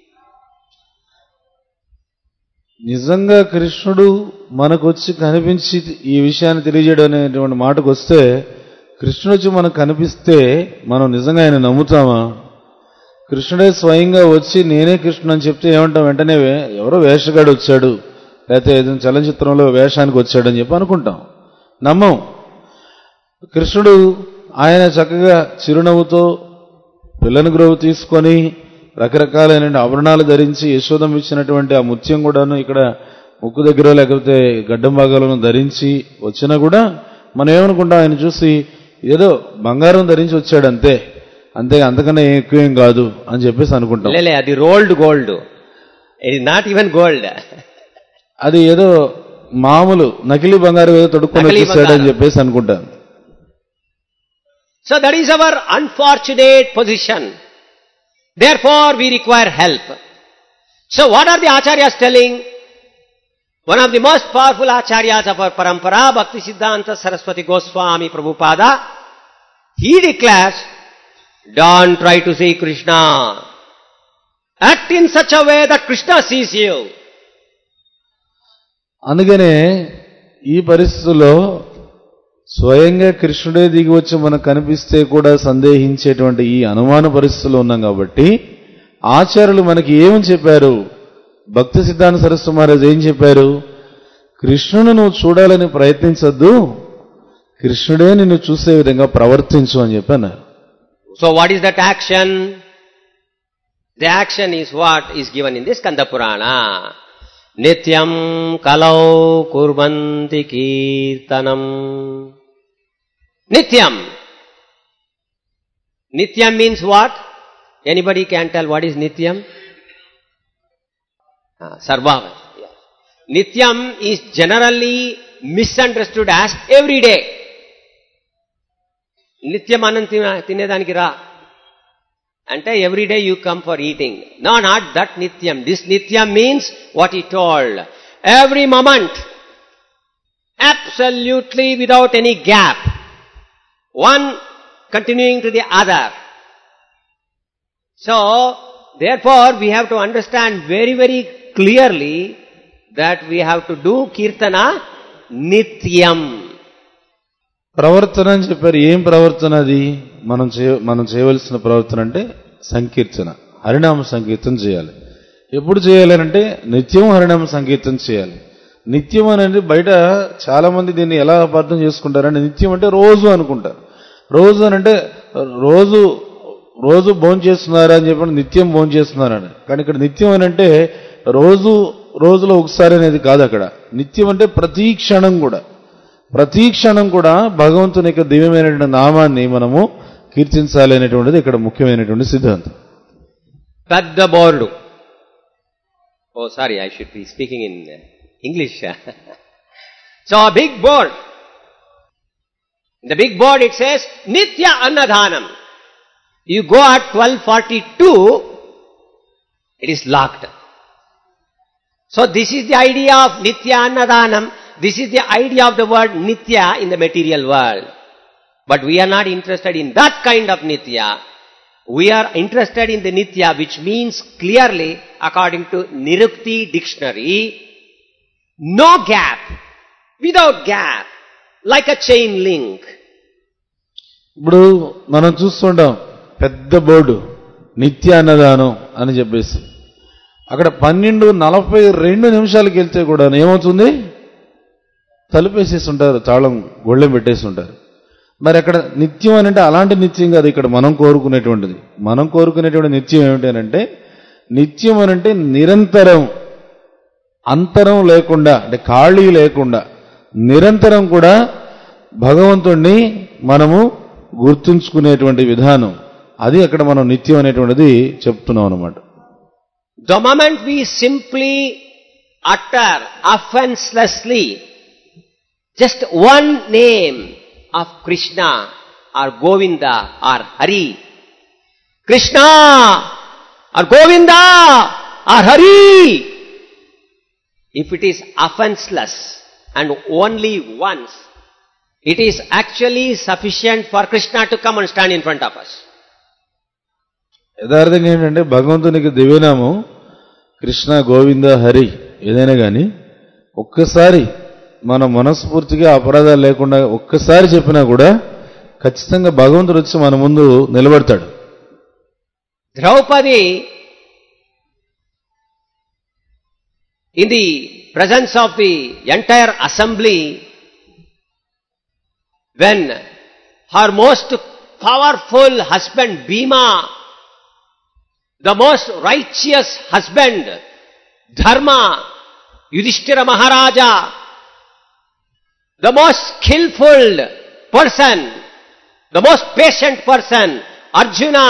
నిజంగా కృష్ణుడు మనకు వచ్చి కనిపించి ఈ విషయాన్ని తెలియజేయడం అనేటువంటి మాటకు వస్తే, కృష్ణుడు వచ్చి మనకు కనిపిస్తే మనం నిజంగా ఆయన నమ్ముతామా? కృష్ణుడే స్వయంగా వచ్చి నేనే కృష్ణుడు అని చెప్తే ఏమంటాం? వెంటనే ఎవరో వేషగాడు వచ్చాడు, లేకపోతే ఏదైనా చలనచిత్రంలో వేషానికి వచ్చాడని చెప్పి అనుకుంటాం, నమ్మం. కృష్ణుడు ఆయన చక్కగా చిరునవ్వుతో పిల్లని గ్రోవు తీసుకొని రకరకాలైన ఆభరణాలు ధరించి యశోదం ఇచ్చినటువంటి ఆ ముత్యం కూడాను ఇక్కడ ముక్కు దగ్గర లేకపోతే గడ్డం భాగాలను ధరించి వచ్చినా కూడా మనం ఏమనుకుంటాం, ఆయన చూసి ఏదో బంగారం ధరించి వచ్చాడు అంతే, అంతే, అంతకన్నా ఎక్కువేం కాదు అని చెప్పేసి అనుకుంటాం. అది rolled gold, it is not even gold, అది ఏదో మామూలు నకిలీ బంగారం ఏదో తొడుక్కొని వచ్చేసాడు అని చెప్పేసి అనుకుంటాం. So that is our unfortunate position. Therefore, we require help. So, what are the acharyas telling? One of the most powerful acharyas of our parampara, Bhakti Siddhanta Saraswati Goswami Prabhupada, he declares Don't try to see Krishna. Act in such a way that Krishna sees you. అందుకనే ఈ పరిస్థితుల్లో స్వయంగా కృష్ణుడే దిగి వచ్చి మనకు కనిపిస్తే కూడా సందేహించేటువంటి ఈ అనుమాన పరిస్థితుల్లో ఉన్నాం కాబట్టి ఆచార్యులు మనకి ఏమని చెప్పారు? భక్తి సిద్ధాంత సరస్వతి మహారాజ్ ఏం చెప్పారు? కృష్ణుని నువ్వు చూడాలని ప్రయత్నించద్దు, కృష్ణుడే నిన్ను చూసే విధంగా ప్రవర్తించు అని చెప్పాను. So what is that action? The action is what is given in this Skanda Purana. Nityam kalau kurvanti kirtanam. Nityam. Nityam means what? Anybody can tell what is Nityam? Ah, Sarvava. Yes. Nityam is generally misunderstood as every day. Nityam ananti tinedaniki ra. Ante every day you come for eating. No, not that Nityam. This Nityam means what he told. Every moment. Absolutely without any gap. One continuing to the other. So, therefore we have to understand very, very clearly that we have to do Kirtana Nityam. ప్రవర్తన అని చెప్పారు. ఏం ప్రవర్తన అది? మనం చే మనం చేయవలసిన ప్రవర్తన అంటే సంకీర్తన, హరినామ సంకీర్తన చేయాలి. ఎప్పుడు చేయాలంటే నిత్యం హరినామ సంకీర్తన చేయాలి. నిత్యం అనేది బయట చాలా మంది దీన్ని ఎలా అర్థం చేసుకుంటారంటే నిత్యం అంటే రోజు అనుకుంటారు. రోజు అని అంటే రోజు రోజు భోజనం చేస్తున్నారా అని చెప్పి నిత్యం భోజనం చేస్తున్నారని. కానీ ఇక్కడ నిత్యం అని అంటే రోజు రోజులో ఒకసారి అనేది కాదు. అక్కడ నిత్యం అంటే ప్రతి క్షణం కూడా ప్రతి క్షణం కూడా భగవంతుని యొక్క దివ్యమైనటువంటి నామాన్ని మనము కీర్తించాలి అనేటువంటిది ఇక్కడ ముఖ్యమైనటువంటి సిద్ధాంతం. పెద్ద board. Oh sorry, I should be speaking in English. So a big board. In the big board it says Nitya Annadhanam. You go at twelve forty-two, it is locked. So this is the idea of Nitya Annadhanam. This is the idea of the word Nitya in the material world. But we are not interested in that kind of Nitya. We are interested in the Nitya which means clearly, according to Nirukti dictionary, no gap, without gap, like a chain link. ఇప్పుడు మనం చూస్తుంటాం పెద్ద board నిత్య అన్నదానం అని చెప్పేసి అక్కడ పన్నెండు నలభై రెండు నిమిషాలకు వెళ్తే కూడా ఏమవుతుంది? తలుపేసేసి ఉంటారు, తాళం గొళ్ళెం పెట్టేసి ఉంటారు. మరి అక్కడ నిత్యం అని అంటే అలాంటి నిత్యం కాదు. ఇక్కడ మనం కోరుకునేటువంటిది మనం కోరుకునేటువంటి నిత్యం ఏమిటి అని అంటే నిత్యం అని అంటే నిరంతరం, అంతరం లేకుండా, అంటే ఖాళీ లేకుండా నిరంతరం కూడా భగవంతుణ్ణి మనము గుర్తుంచుకునేటువంటి విధానం. అది అక్కడ మనం నిత్యం అనేటువంటిది చెప్తున్నాం అన్నమాట. The moment we simply utter offenselessly just one name of Krishna or Govinda or Hari, Krishna or Govinda or Hari, if it is offenseless and only once, it is actually sufficient for Krishna to come and stand in front of us. యథార్థంగా ఏంటంటే భగవంతునికి దివ్యనామం కృష్ణ, గోవింద, హరి ఏదైనా కానీ ఒక్కసారి మన మనస్ఫూర్తిగా అపరాధాలు లేకుండా ఒక్కసారి చెప్పినా కూడా ఖచ్చితంగా భగవంతుడు వచ్చి మన ముందు నిలబడతాడు. Draupadi, in the presence of the entire assembly, when her most powerful husband Bhima, the most righteous husband Dharma, Yudhishthira Maharaja, the most skillful person, the most patient person Arjuna,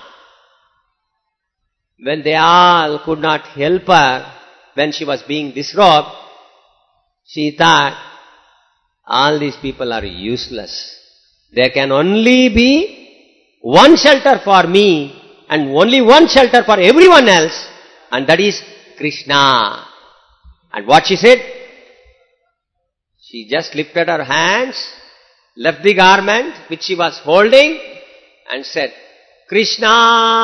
when they all could not help her when she was being disrobed, she thought, all these people are useless. There can only be one shelter for me and only one shelter for everyone else, and that is Krishna. And what she said? She just lifted her hands, left the garment which she was holding, and said, Krishna.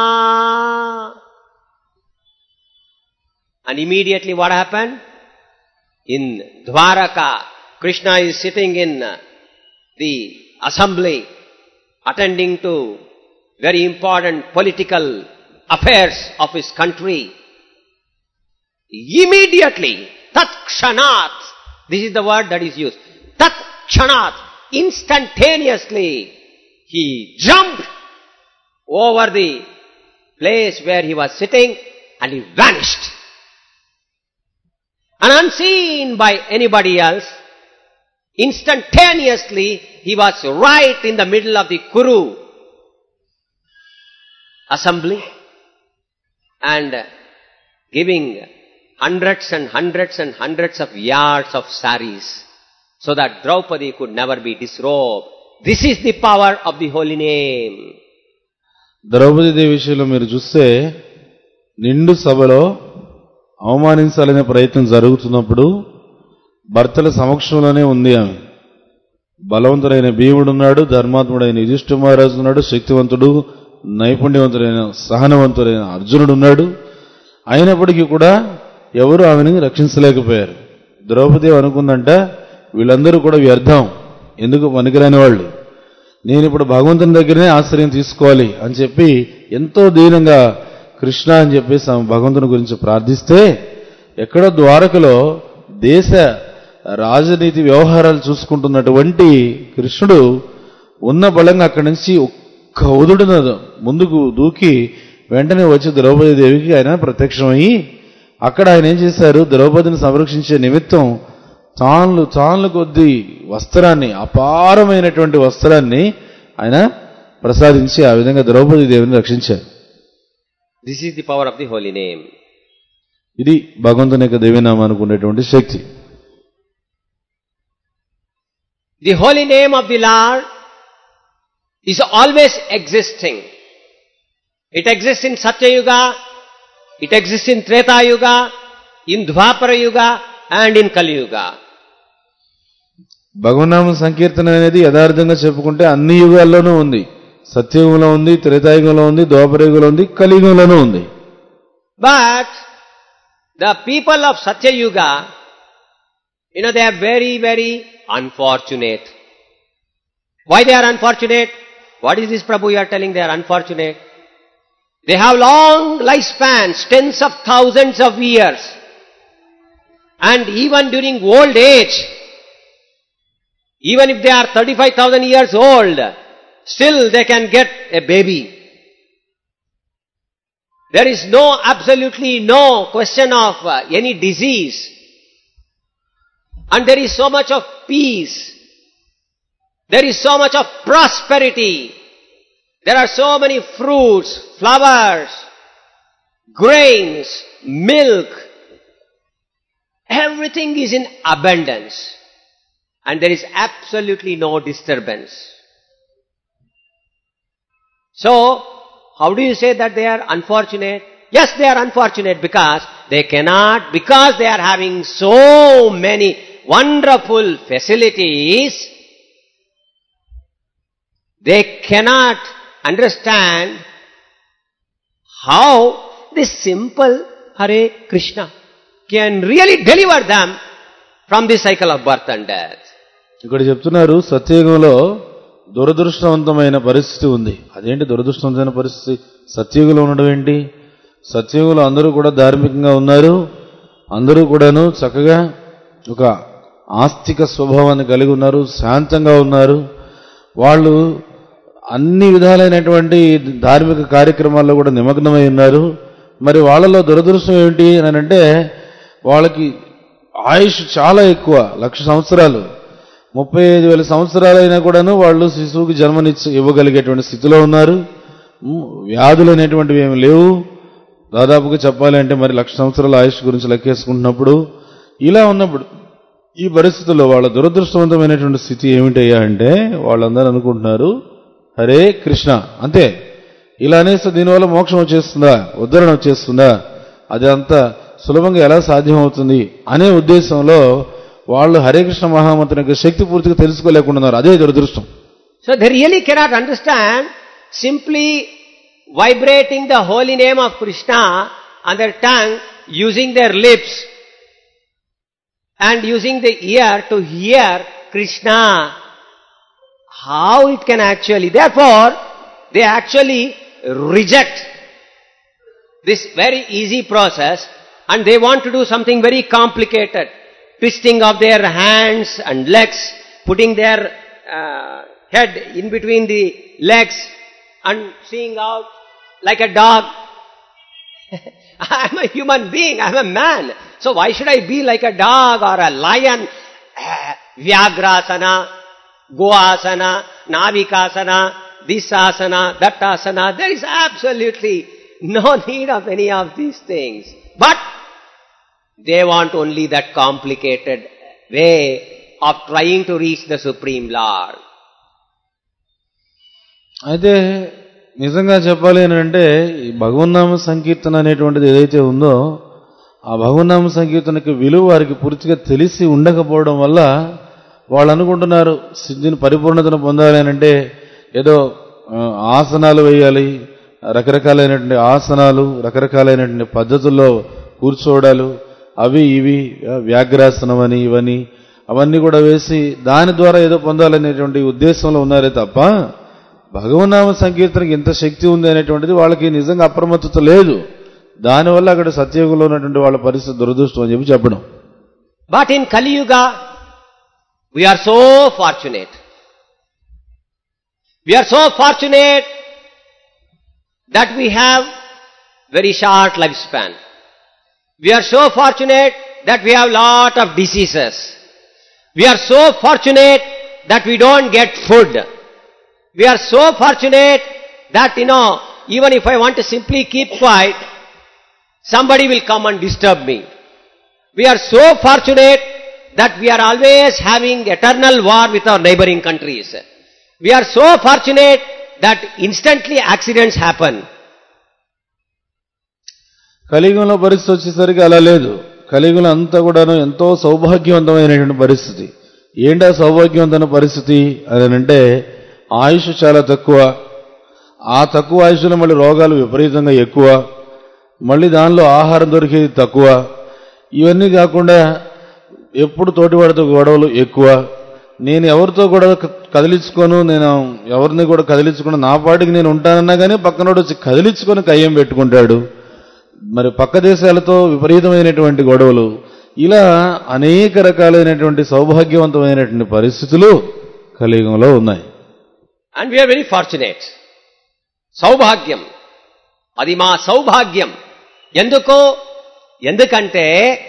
And immediately what happened? In Dwaraka, Krishna is sitting in the assembly, attending to very important political affairs of his country. Immediately, tat kshanat, this is the word that is used, tat kshanat, instantaneously, he jumped over the place where he was sitting and he vanished. And unseen by anybody else, instantaneously, he was right in the middle of the Kuru assembly and giving hundreds and hundreds and hundreds of yards of saris so that Draupadi could never be disrobed. This is the power of the holy name. Draupadi దేవి విషయంలో మీరు చూస్తే నిండు సభలో అవమానించాలనే ప్రయత్నం జరుగుతున్నప్పుడు భర్తల సమక్షంలోనే ఉంది ఆమె. బలవంతుడైన భీముడున్నాడు, ధర్మాత్ముడైన యుధిష్ఠిర మహారాజు ఉన్నాడు, శక్తివంతుడు నైపుణ్యవంతుడైన సహనవంతుడైన అర్జునుడు ఉన్నాడు. అయినప్పటికీ కూడా ఎవరు ఆమెను రక్షించలేకపోయారు. ద్రౌపది అనుకుందంట, వీళ్ళందరూ కూడా వ్యర్థం, ఎందుకు పనికిరాని వాళ్ళు, నేను ఇప్పుడు భగవంతుని దగ్గరనే ఆశ్రయం తీసుకోవాలి అని చెప్పి ఎంతో దీనంగా కృష్ణ అని చెప్పేసి ఆమె భగవంతుని గురించి ప్రార్థిస్తే, ఎక్కడో ద్వారకలో దేశ రాజనీతి వ్యవహారాలు చూసుకుంటున్నటువంటి కృష్ణుడు ఉన్న బలంగా అక్కడి నుంచి ఒక్క ఉదుడున ముందుకు దూకి వెంటనే వచ్చి ద్రౌపది దేవికి ఆయన ప్రత్యక్షమయ్యి, అక్కడ ఆయన ఏం చేశారు, ద్రౌపదిని సంరక్షించే నిమిత్తం తాన్లు తాన్లు కొద్ది వస్త్రాన్ని, అపారమైనటువంటి వస్త్రాన్ని ఆయన ప్రసాదించి ఆ విధంగా ద్రౌపది దేవిని రక్షించారు. This is the power of the holy name. ఇది భగవంతుని యొక్క దివ్యనామానికి ఉండేటువంటి శక్తి. The holy name of the Lord is always existing. It exists in Satya Yuga, it exists in Treta Yuga, in Dwapara Yuga and in Kali Yuga. భగవన్నామ సంకీర్తన అనేది యథార్థంగా చెప్పుకుంటే అన్ని యుగాల్లోనూ ఉంది. సత్యయుగంలో ఉంది, త్రేతాయుగంలో ఉంది, ద్వాపరయుగంలో ఉంది, కలియుగంలోనూ ఉంది. But the people of Satya Yuga, you know, they are very, very unfortunate. Why they are unfortunate? What is this, Prabhu, you are telling they are unfortunate? They have long lifespans, tens of thousands of years. And even during old age, even if they are thirty-five thousand years old, still they can get a baby. There is no, absolutely no question of uh, any disease. And there is so much of peace. There is so much of prosperity. There are so many fruits, flowers, grains, milk. Everything is in abundance. And there is absolutely no disturbance. So, how do you say that they are unfortunate? Yes, they are unfortunate because they cannot, because they are having so many wonderful facilities, they cannot understand how this simple Hare Krishna can really deliver them from the cycle of birth and death. ఇక్కడ చెప్తున్నారు, సత్యయుగంలో దురదృష్టవంతమైన పరిస్థితి ఉంది. అదేంటి దురదృష్టవంతమైన పరిస్థితి? సత్యయుగంలో ఉండడం ఏంటి? సత్యయుగంలో అందరూ కూడా ధార్మికంగా ఉన్నారు, అందరూ కూడాను చక్కగా ఒక ఆస్తిక స్వభావాన్ని కలిగి ఉన్నారు, శాంతంగా ఉన్నారు. వాళ్ళు అన్ని విధాలైనటువంటి ధార్మిక కార్యక్రమాల్లో కూడా నిమగ్నమై ఉన్నారు. మరి వాళ్ళలో దురదృష్టం ఏమిటి అని అంటే, వాళ్ళకి ఆయుష్ చాలా ఎక్కువ, లక్ష సంవత్సరాలు, ముప్పై ఐదు వేల సంవత్సరాలైనా కూడాను వాళ్ళు శిశువుకి జన్మనిచ్చి ఇవ్వగలిగేటువంటి స్థితిలో ఉన్నారు. వ్యాధులు అనేటువంటివి ఏమి లేవు. దాదాపుగా చెప్పాలంటే మరి లక్ష సంవత్సరాల ఆయుష్ గురించి లెక్కేసుకుంటున్నప్పుడు, ఇలా ఉన్నప్పుడు ఈ పరిస్థితుల్లో వాళ్ళ దురదృష్టవంతమైనటువంటి స్థితి ఏమిటయ్యా అంటే, వాళ్ళందరూ అనుకుంటున్నారు హరే కృష్ణ అంతే. ఇలా అనేస్తే దీనివల్ల మోక్షం వచ్చేస్తుందా, ఉద్ధరణ వచ్చేస్తుందా, అది అంత సులభంగా ఎలా సాధ్యమవుతుంది అనే ఉద్దేశంలో వాళ్ళు హరే కృష్ణ మహామంత్రం యొక్క శక్తి పూర్తిగా తెలుసుకోలేకుండా, అదే దురదృష్టం. So they really cannot understand simply vibrating the holy name of Krishna on their tongue, using their lips and using the ear to hear Krishna. How it can actually, therefore, they actually reject this very easy process and they want to do something very complicated. Twisting of their hands and legs, putting their uh, head in between the legs and seeing out like a dog. I'm a human being, I'm a man. So why should I be like a dog or a lion? Uh, Vyagrasana, Goasana, Navikasana, this asana, that asana. There is absolutely no need of any of these things. But they want only that complicated way of trying to reach the Supreme Lord. అయితే నిజంగా చెప్పాలి అంటే ఈ భగవన్నామ సంకీర్తన అనేటువంటిది ఏదైతే ఉందో ఆ భగవన్నామ సంకీర్తనకి విలువ వారికి పూర్తిగా తెలిసి ఉండకపోవడం వల్ల వాళ్ళు అనుకుంటున్నారు సిద్ధిని పరిపూర్ణతను పొందాలి అంటే ఏదో ఆసనాలు వేయాలి, రకరకాలైనటువంటి ఆసనాలు, రకరకాలైనటువంటి పద్ధతుల్లో కూర్చోవడాలు, అవి ఇవి వ్యాఘ్రాసనం అని ఇవని అవన్నీ కూడా వేసి దాని ద్వారా ఏదో పొందాలనేటువంటి ఉద్దేశంలో ఉన్నారే తప్ప భగవన్నామ సంకీర్తనకి ఇంత శక్తి ఉంది అనేటువంటిది వాళ్ళకి నిజంగా అప్రమత్తత లేదు. దానివల్ల అక్కడ సత్యయుగంలో ఉన్నటువంటి వాళ్ళ పరిస్థితి దురదృష్టం అని చెప్పి చెప్పడం. But in Kaliyuga we are so fortunate. We are so fortunate that we have very short lifespan. We are so fortunate that we have lot of diseases. We are so fortunate that we don't get food. We are so fortunate that, you know, even if I want to simply keep quiet, somebody will come and disturb me. We are so fortunate that we are always having eternal war with our neighboring countries. We are so fortunate that instantly accidents happen. కలియుగంలో పరిస్థితి వచ్చేసరికి అలా లేదు. కలియుగంలో అంతా కూడాను ఎంతో సౌభాగ్యవంతమైనటువంటి పరిస్థితి. ఏంటా సౌభాగ్యవంతమైన పరిస్థితి అని అంటే ఆయుష్ చాలా తక్కువ. ఆ తక్కువ ఆయుష్లో మళ్ళీ రోగాలు విపరీతంగా ఎక్కువ. మళ్ళీ దానిలో ఆహారం దొరికేది తక్కువ. ఇవన్నీ కాకుండా ఎప్పుడు తోటివాడితో గొడవలు ఎక్కువ. నేను ఎవరితో కూడా కదిలించుకోను, నేను ఎవరిని కూడా కదిలించుకుని నా పాటికి నేను ఉంటానన్నా కానీ పక్కనోడు వచ్చి కదిలించుకొని కయ్యం పెట్టుకుంటాడు. మరి పక్క దేశాలతో విపరీతమైనటువంటి గొడవలు, ఇలా అనేక రకాలైనటువంటి సౌభాగ్యవంతమైనటువంటి పరిస్థితులు కలియుగంలో ఉన్నాయి. And we are very fortunate. సౌభాగ్యం, అది మా సౌభాగ్యం. ఎందుకో ఎందుకంటే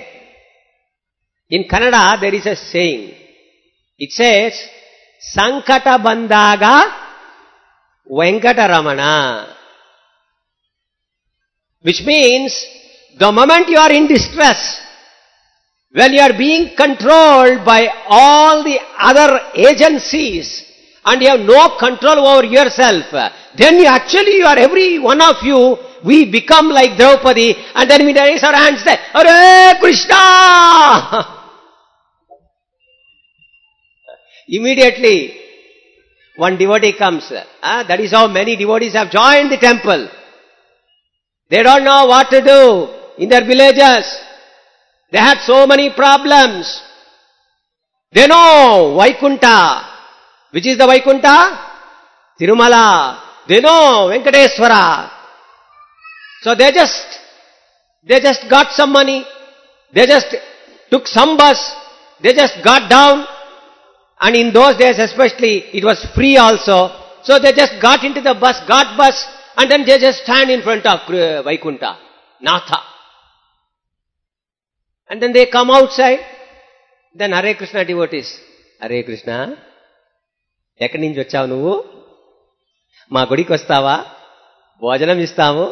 in Kannada there is a saying. It says, Sankata Bandaga Venkataramana. Which means, the moment you are in distress, when you are being controlled by all the other agencies, and you have no control over yourself, then you actually, you are every one of you, we become like Draupadi, and then we raise our hands there, Hare Krishna! Immediately, one devotee comes. Ah, that is how many devotees have joined the temple. They don't know what to do in their villages. They had so many problems. They know Vaikunta. Which is the Vaikunta? Tirumala. They know Venkateswara. So they just, they just got some money. They just took some bus. They just got down. And in those days especially, it was free also. So they just got into the bus, got bus, and then they just stand in front of Vaikunta, Natha. And then they come outside. Then Hare Krishna devotees. Hare Krishna, ఎక్కడి నుంచి వచ్చావు నువ్వు? మా గుడికి వస్తావా? భోజనం ఇస్తాము.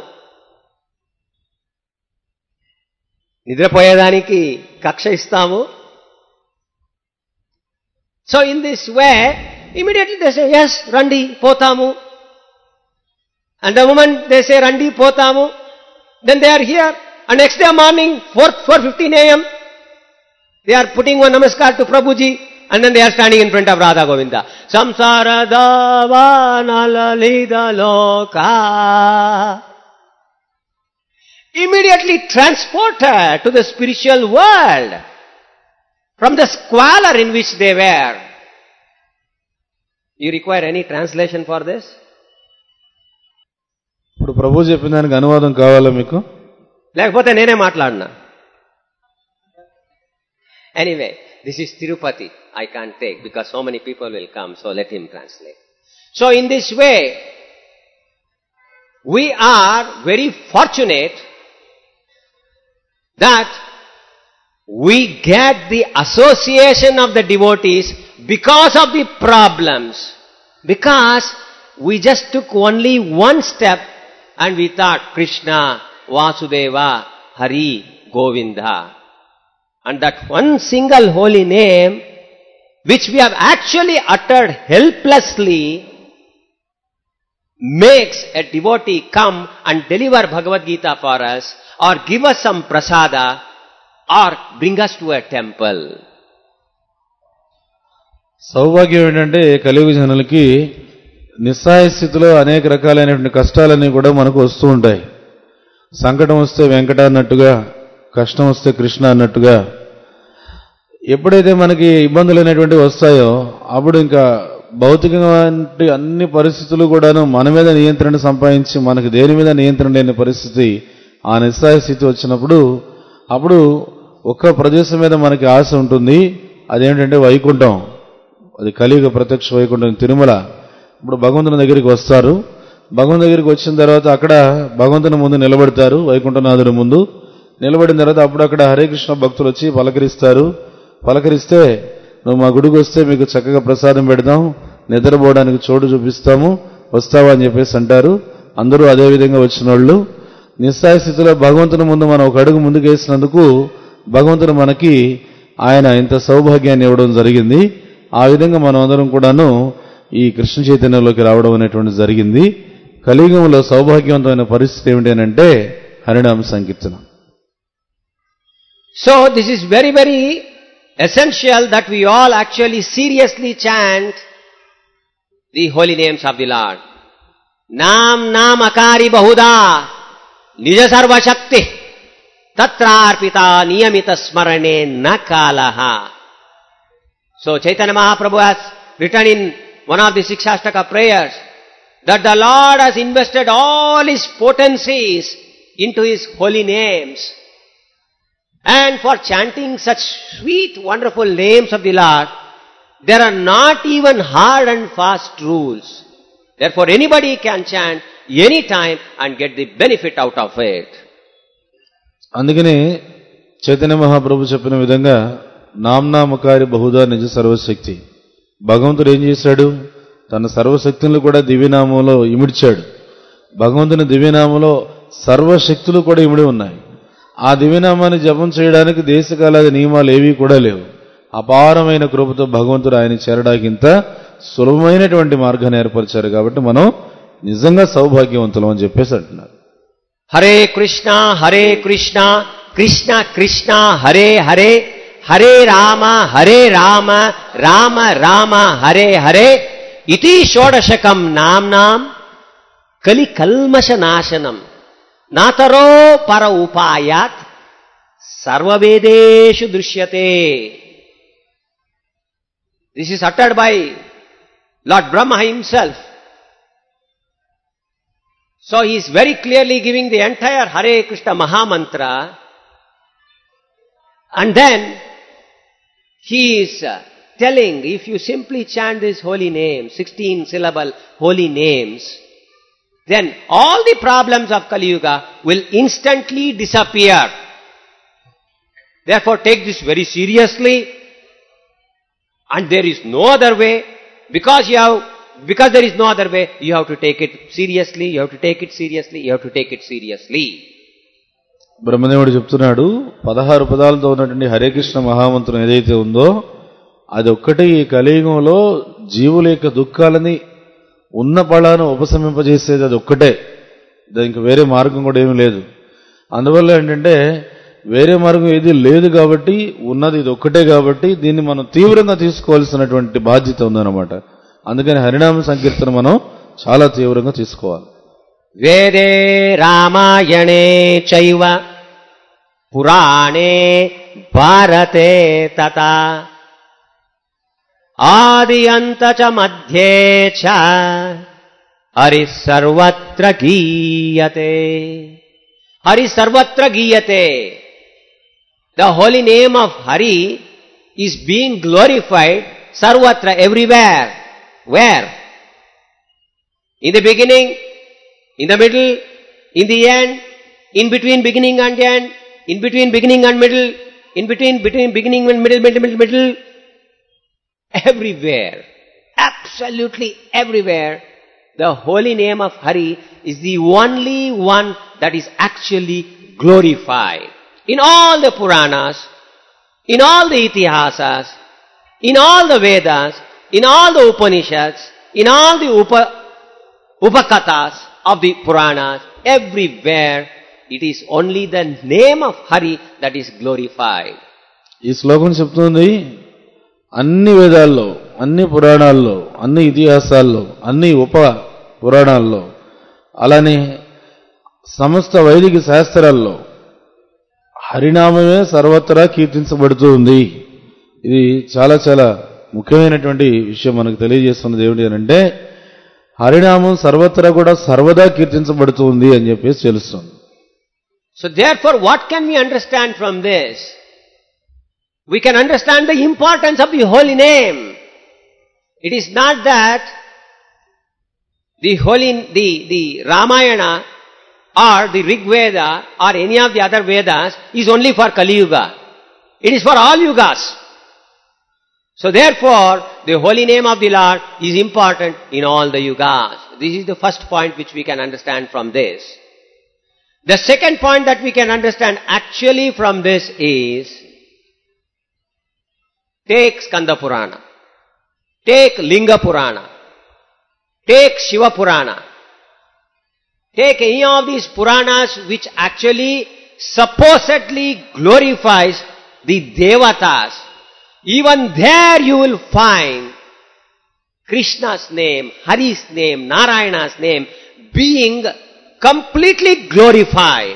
నిద్రపోయేదానికి కక్ష ఇస్తాము. So in this way, immediately they say, yes, Randi, Potamu. And the moment they say Randi, Potamu, then they are here. And next day morning, four fifteen a m, they are putting one namaskar to Prabhuji. And then they are standing in front of Radha Govinda. Samsara davanalida loka. Immediately transported to the spiritual world from the squalor in which they were. You require any translation for this? ఇప్పుడు ప్రభు చెప్పిన దానికి అనువాదం కావాలా మీకు? లేకపోతే నేనే మాట్లాడనా? Anyway, this is Tirupati. I can't take because so many people will come, so let him translate. So in this way, we are very fortunate that we get the association of the devotees because of the problems. Because we just took only one step and we thought Krishna, Vasudeva, Hari, Govinda. And that one single holy name, which we have actually uttered helplessly, makes a devotee come and deliver Bhagavad Gita for us, or give us some prasada, or bring us to a temple. సౌభాగ్యం ఏంటంటే కలియుగ జనులకి నిస్సహాయ స్థితిలో అనేక రకాలైనటువంటి కష్టాలన్నీ కూడా మనకు వస్తూ ఉంటాయి. సంకటం వస్తే వెంకట అన్నట్టుగా, కష్టం వస్తే కృష్ణ అన్నట్టుగా ఎప్పుడైతే మనకి ఇబ్బందులు అనేటువంటి వస్తాయో అప్పుడు ఇంకా భౌతికంగా అన్ని పరిస్థితులు కూడాను మన మీద నియంత్రణ సంపాదించి మనకు దేని మీద నియంత్రణ లేని పరిస్థితి, ఆ నిస్సహాయ స్థితి వచ్చినప్పుడు అప్పుడు ఒక్క ప్రదేశం మీద మనకి ఆశ ఉంటుంది. అదేంటంటే వైకుంఠం. అది కలియుగ ప్రత్యక్ష వైకుంఠం తిరుమల. ఇప్పుడు భగవంతుని దగ్గరికి వస్తారు. భగవంతుని దగ్గరికి వచ్చిన తర్వాత అక్కడ భగవంతుని ముందు నిలబడతారు, వైకుంఠనాథుడి ముందు నిలబడిన తర్వాత అప్పుడు అక్కడ హరే కృష్ణ భక్తులు వచ్చి పలకరిస్తారు. పలకరిస్తే నువ్వు మా గుడికి వస్తే మీకు చక్కగా ప్రసాదం పెడతాం, నిద్రపోవడానికి చోటు చూపిస్తాము, వస్తావా అని చెప్పేసి అంటారు. అందరూ అదే విధంగా వచ్చిన వాళ్ళు నిస్సహాయ స్థితిలో భగవంతుని ముందు మనం ఒక అడుగు ముందుకు వేసినందుకు భగవంతుడు మనకి ఆయన ఇంత సౌభాగ్యాన్ని ఇవ్వడం జరిగింది. ఆ విధంగా మనం అందరం కూడాను ఈ కృష్ణ చైతన్యంలోకి రావడం అనేటువంటి జరిగింది. కలియుగంలో సౌభాగ్యవంతమైన పరిస్థితి ఏమిటి అంటే హరినామ సంకీర్తనం. So this is very very essential that we all actually seriously chant the holy names of the Lord. Nam nam akari bahuda nija sarva shakti tatrarpita niyamita smarane na kalaha. So Chaitanya Mahaprabhu has written in one of the Sikshastaka prayers that the Lord has invested all his potencies into his holy names. And for chanting such sweet, wonderful names of the Lord, there are not even hard and fast rules. Therefore, anybody can chant any time and get the benefit out of it. అందుకనే చైతన్య మహాప్రభు చెప్పిన విధంగా నామ్నామకారి బహుదా నిజ సర్వశక్తి. భగవంతుడు ఏం చేశాడు? తన సర్వశక్తులను కూడా దివ్యనామంలో ఇమిడ్చాడు. భగవంతుని దివ్యనామంలో సర్వశక్తులు కూడా ఇమిడి ఉన్నాయి. ఆ దివ్యనామాన్ని జపం చేయడానికి దేశకాలాది నియమాలు ఏవీ కూడా లేవు. అపారమైన కృపతో భగవంతుడు ఆయన చేరడానికి ఇంత సులభమైనటువంటి మార్గాన్ని ఏర్పరిచారు. కాబట్టి మనం నిజంగా సౌభాగ్యవంతులం అని చెప్పేసి అంటున్నారు. హరే కృష్ణ హరే కృష్ణ కృష్ణ కృష్ణ హరే హరే హరే రామ హరే రామ రామ రామ హరే హరే ఇతి షోడశకం నామ్నాం కలి కల్మష నాశనం నాతరో పర ఉపాయాత్ సర్వవేదేషు దృశ్యతే. This is uttered by Lord Brahma himself. So he is very clearly giving the entire Hare Krishna Maha Mantra, and then he is telling, if you simply chant this holy name, sixteen syllable holy names, then all the problems of Kali Yuga will instantly disappear. Therefore take this very seriously, and there is no other way, because you have, because there is no other way, you have to take it seriously, you have to take it seriously, you have to take it seriously. బ్రహ్మదేవుడు చెప్తున్నాడు, పదహారు పదాలతో ఉన్నటువంటి హరే కృష్ణ మహామంత్రం ఏదైతే ఉందో అది ఒక్కటే ఈ కలియుగంలో జీవుల యొక్క దుఃఖాలని ఉన్న పళాను ఉపశమింపజేసేది అది ఒక్కటే. దానికి వేరే మార్గం కూడా ఏమీ లేదు. అందువల్ల ఏంటంటే వేరే మార్గం ఏది లేదు కాబట్టి ఉన్నది ఇది ఒక్కటే కాబట్టి దీన్ని మనం తీవ్రంగా తీసుకోవాల్సినటువంటి బాధ్యత ఉందన్నమాట. అందుకని హరినామ సంకీర్తన మనం చాలా తీవ్రంగా తీసుకోవాలి. వేదే రామాయణే చైవ పురాణే భారతే తథా ఆది అంత చ మధ్యే చ హరి సర్వత్ర గీయతే. హరి సర్వత్ర గీయతే. The holy name of Hari is being glorified sarvatra, everywhere. Where? In the beginning, in the middle, in the end, in between beginning and end, in between beginning and middle, in between between beginning and middle, middle, middle, middle, everywhere. Absolutely everywhere. The holy name of Hari is the only one that is actually glorified. In all the Puranas, in all the Itihasas, in all the Vedas, in all the Upanishads, in all the Upa, Upakathas of the Puranas, everywhere it is only the name of Hari that is glorified. ఈ శ్లోకం చెప్తుంది అన్ని వేదాల్లో, అన్ని పురాణాల్లో, అన్ని ఇతిహాసాల్లో, అన్ని ఉప పురాణాల్లో, అలానే సమస్త వైదిక శాస్త్రాల్లో హరినామమే సర్వత్రా కీర్తించబడుతూ ఉంది. ఇది చాలా చాలా ముఖ్యమైనటువంటి విషయం మనకు తెలియజేస్తున్నది ఏమిటి అంటే హరినామం సర్వత్రా కూడా సర్వదా కీర్తించబడుతూ ఉంది అని చెప్పేసి తెలుస్తుంది. So therefore what can we understand from this? We can understand the importance of the holy name. It is not that the holy, the, the Ramayana or the Rig Veda or any of the other Vedas is only for Kali Yuga. It is for all Yugas. So therefore, the holy name of the Lord is important in all the Yugas. This is the first point which we can understand from this. The second point that we can understand actually from this is, take Skanda Purana, take Linga Purana, take Shiva Purana, take any of these Puranas which actually supposedly glorifies the Devatas. Even there you will find Krishna's name, Hari's name, Narayana's name being completely glorified.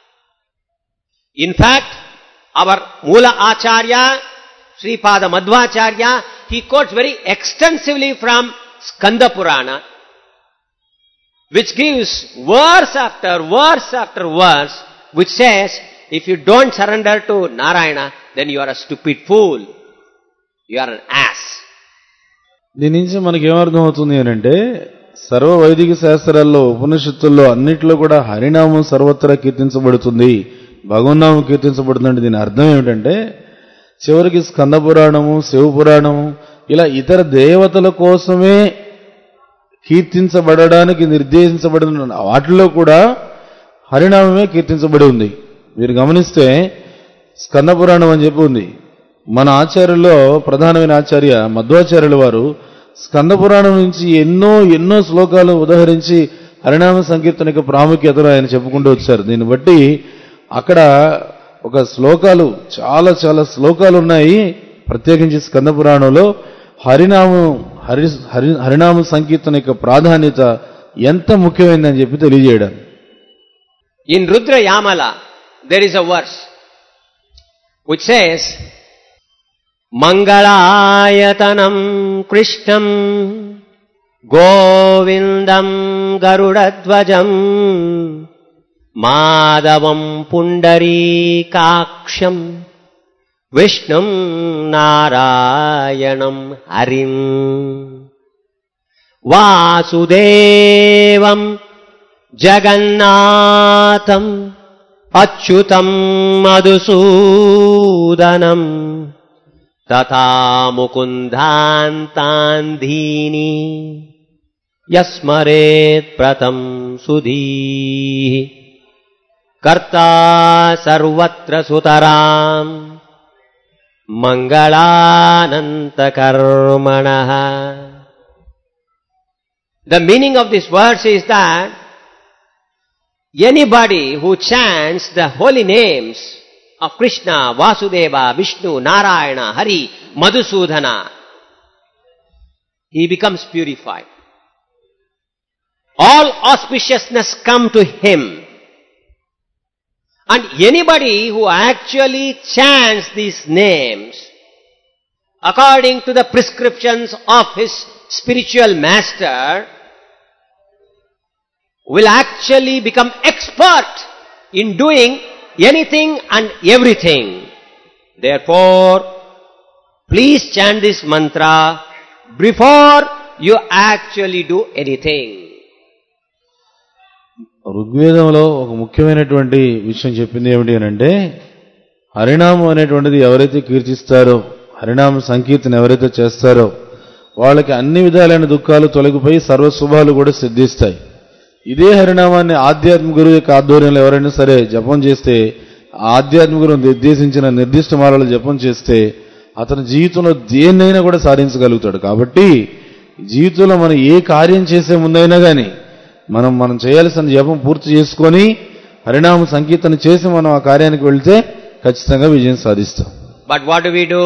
In fact, our Mula Acharya, Sripada Madhvacharya, he quotes very extensively from Skanda Purana, which gives verse after verse after verse, which says, if you don't surrender to Narayana, then you are a stupid fool. You are an ass. దీని నుంచి మనకి ఏమర్థం అవుతుంది అంటే సర్వ వైదిక శాస్త్రాల్లో ఉపనిషత్తుల్లో అన్నిట్లో కూడా హరినామం సర్వత్రా కీర్తించబడుతుంది, భగవన్నామం కీర్తించబడుతుంది. దీని అర్థం ఏమిటంటే చివరికి స్కంద పురాణము, శివ పురాణము ఇలా ఇతర దేవతల కోసమే కీర్తించబడడానికి నిర్దేశించబడిన వాటిలో కూడా హరినామమే కీర్తించబడి ఉంది. మీరు గమనిస్తే స్కంద పురాణం అని చెప్పి ఉంది. మన ఆచార్యుల్లో ప్రధానమైన ఆచార్య మధ్వాచార్యుల వారు స్కంద పురాణం నుంచి ఎన్నో ఎన్నో శ్లోకాలు ఉదహరించి హరినామ సంకీర్తన యొక్క ప్రాముఖ్యతను ఆయన చెప్పుకుంటూ వచ్చారు. దీన్ని బట్టి అక్కడ ఒక శ్లోకాలు చాలా చాలా శ్లోకాలు ఉన్నాయి ప్రత్యేకించి స్కంద పురాణంలో హరినామం హరి హరి హరినామ సంకీర్తన యొక్క ప్రాధాన్యత ఎంత ముఖ్యమైనదని చెప్పి తెలియజేయడం. In Rudra Yamala there is a verse which says, Mangalayatanam Krishnam Govindam Garudadvajam Madhavam Pundarikaksham Vishnum Narayanam Harim Vasudevam Jagannatham Achyutam Madhusudanam Tata Mukundhantandhini Yasmaret Pratam Sudhi Karta Sarvatra Sutaram Mangalananta Karmanaha. The meaning of this verse is that anybody who chants the holy names of Krishna, Vasudeva, Vishnu, Narayana, Hari, Madhusudana, he becomes purified. All auspiciousness come to him. And anybody who actually chants these names according to the prescriptions of his spiritual master will actually become expert in doing anything and everything. Therefore, please chant this mantra before you actually do anything. ఋగ్వేదంలో ఒక ముఖ్యమైనటువంటి విషయం చెప్పింది ఏమిటి అంటే, హరినామం అనేటువంటిది ఎవరైతే కీర్తిస్తారో, హరినామ సంకీర్తన ఎవరైతే చేస్తారో వాళ్ళకి అన్ని విధాలైన దుఃఖాలు తొలగిపోయి సర్వశుభాలు కూడా సిద్ధిస్తాయి. ఇదే హరినామాన్ని ఆధ్యాత్మిక గురువు యొక్క ఆధ్వర్యంలో ఎవరైనా సరే జపం చేస్తే, ఆధ్యాత్మిక గురువు నిర్దేశించిన నిర్దిష్ట మాలలు జపం చేస్తే అతని జీవితంలో దేన్నైనా కూడా సాధించగలుగుతాడు. కాబట్టి జీవితంలో మనం ఏ కార్యం చేసే ముందైనా కానీ మనం మనం చేయాల్సిన జపం పూర్తి చేసుకొని హరినామ సంకీర్తన చేసి మనం ఆ కార్యానికి వెళ్తే ఖచ్చితంగా విజయం సాధిస్తాం. But what do we do?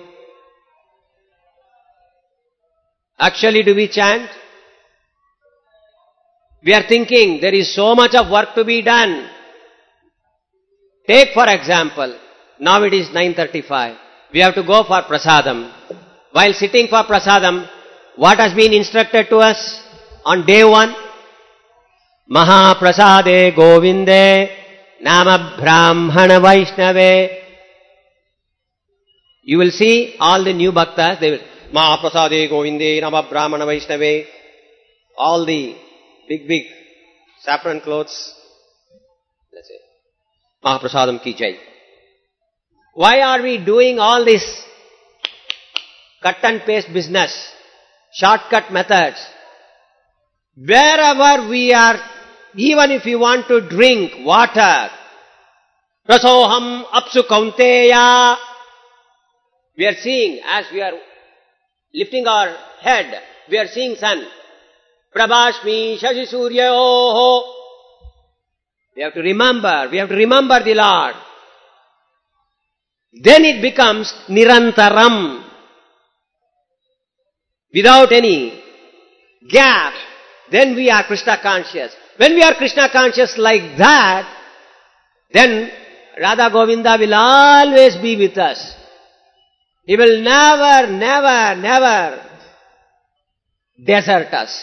Actually, do we chant? We are thinking there is so much of work to be done. Take for example, now it is nine thirty-five. We have to go for prasadam. While sitting for prasadam, what has been instructed to us on day one? Mahaprasade Govinde Nama Brahmana Vaishnave. You will see all the new bhaktas, they will, Mahaprasade Govinde Nama Brahmana Vaishnave. All the big, big saffron clothes. Let's say, Mahaprasadam ki jai. Why are we doing all this cut and paste business, shortcut methods? Wherever we are, even if you want to drink water, Rasoham apsu kaunteya, we are seeing, as we are lifting our head, we are seeing sun. Prabhashmi shashi suryayoho. We have to remember, we have to remember the Lord. Then it becomes nirantaram. Without any gap, then we are Krishna conscious. When we are Krishna conscious like that, then Radha Govinda will always be with us. He will never, never, never desert us.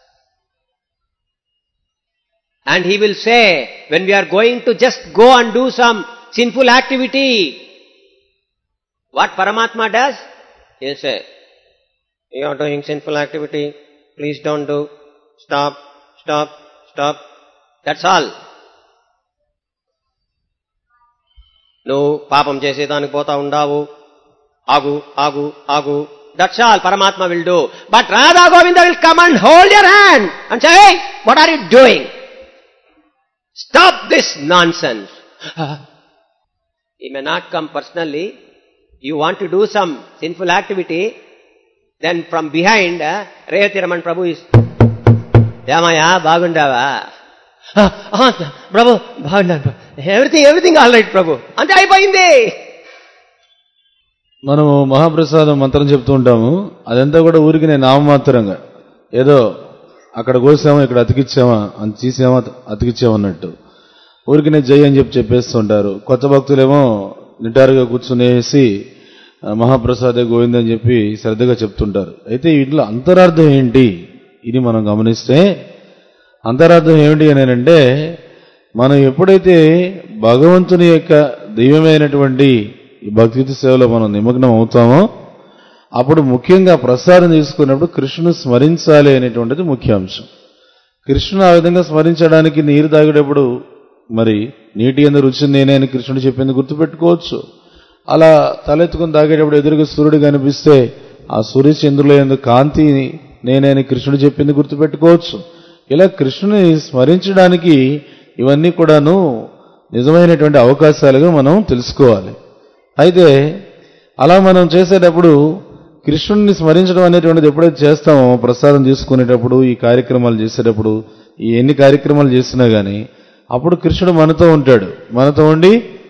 And he will say, when we are going to just go and do some sinful activity, what Paramatma does? He will say, you are doing sinful activity, please don't do. Stop, stop, stop. That's all. నువ్వు పాపం చేసేదానికి పోతా ఉండావు, ఆగు ఆగు ఆగు. That's all Paramatma will do. But Radha Govinda will come and hold your hand and say, hey, what are you doing? Stop this nonsense. He may not come personally. You want to do some sinful activity, then from behind, uh, Revati Raman Prabhu is, Yamaya, Bagundava. Prabhu, Bagundava. Everything, everything all right, Prabhu. Ante ayipoyindi. మనము మహాప్రసాదం మంత్రం చెప్తూ ఉంటాము. అదంతా కూడా ఊరికి నేను నామమాత్రంగా ఏదో అక్కడ కోసామా ఇక్కడ అతికిచ్చామా అని తీసామా అతికిచ్చామన్నట్టు ఊరికి నేను జై అని చెప్పి చెప్పేస్తుంటారు. కొత్త భక్తులేమో నిటారుగా కూర్చునేసి మహాప్రసాదే గోవింద అని చెప్పి శ్రద్ధగా చెప్తుంటారు. అయితే వీటిలో అంతరార్థం ఏంటి ఇది మనం గమనిస్తే, అంతరార్థం ఏమిటి అని అంటే, మనం ఎప్పుడైతే భగవంతుని యొక్క దైవమైనటువంటి ఈ భక్తి సేవలో మనం నిమగ్నం అవుతామో అప్పుడు ముఖ్యంగా ప్రసాదం తీసుకున్నప్పుడు కృష్ణుని స్మరించాలి అనేటువంటిది ముఖ్య అంశం. కృష్ణుని ఆ విధంగా స్మరించడానికి నీరు తాగేటప్పుడు మరి నీటి యందు రుచి నేనే అని కృష్ణుడు చెప్పింది గుర్తుపెట్టుకోవచ్చు. అలా తలెత్తుకుని తాగేటప్పుడు ఎదురుగా సూర్యుడు కనిపిస్తే ఆ సూర్యచంద్రుల యందు కాంతి నేనే అని కృష్ణుడు చెప్పింది గుర్తుపెట్టుకోవచ్చు. ఇలా కృష్ణుని స్మరించడానికి ఇవన్నీ కూడాను నిజమైనటువంటి అవకాశాలుగా మనం తెలుసుకోవాలి. అయితే అలా మనం చేసేటప్పుడు కృష్ణుడిని స్మరించడం అనేటువంటిది ఎప్పుడైతే చేస్తామో, ప్రసాదం తీసుకునేటప్పుడు, ఈ కార్యక్రమాలు చేసేటప్పుడు, ఈ ఎన్ని కార్యక్రమాలు చేసినా గానీ అప్పుడు కృష్ణుడు మనతో ఉంటాడు. మనతో ఉండి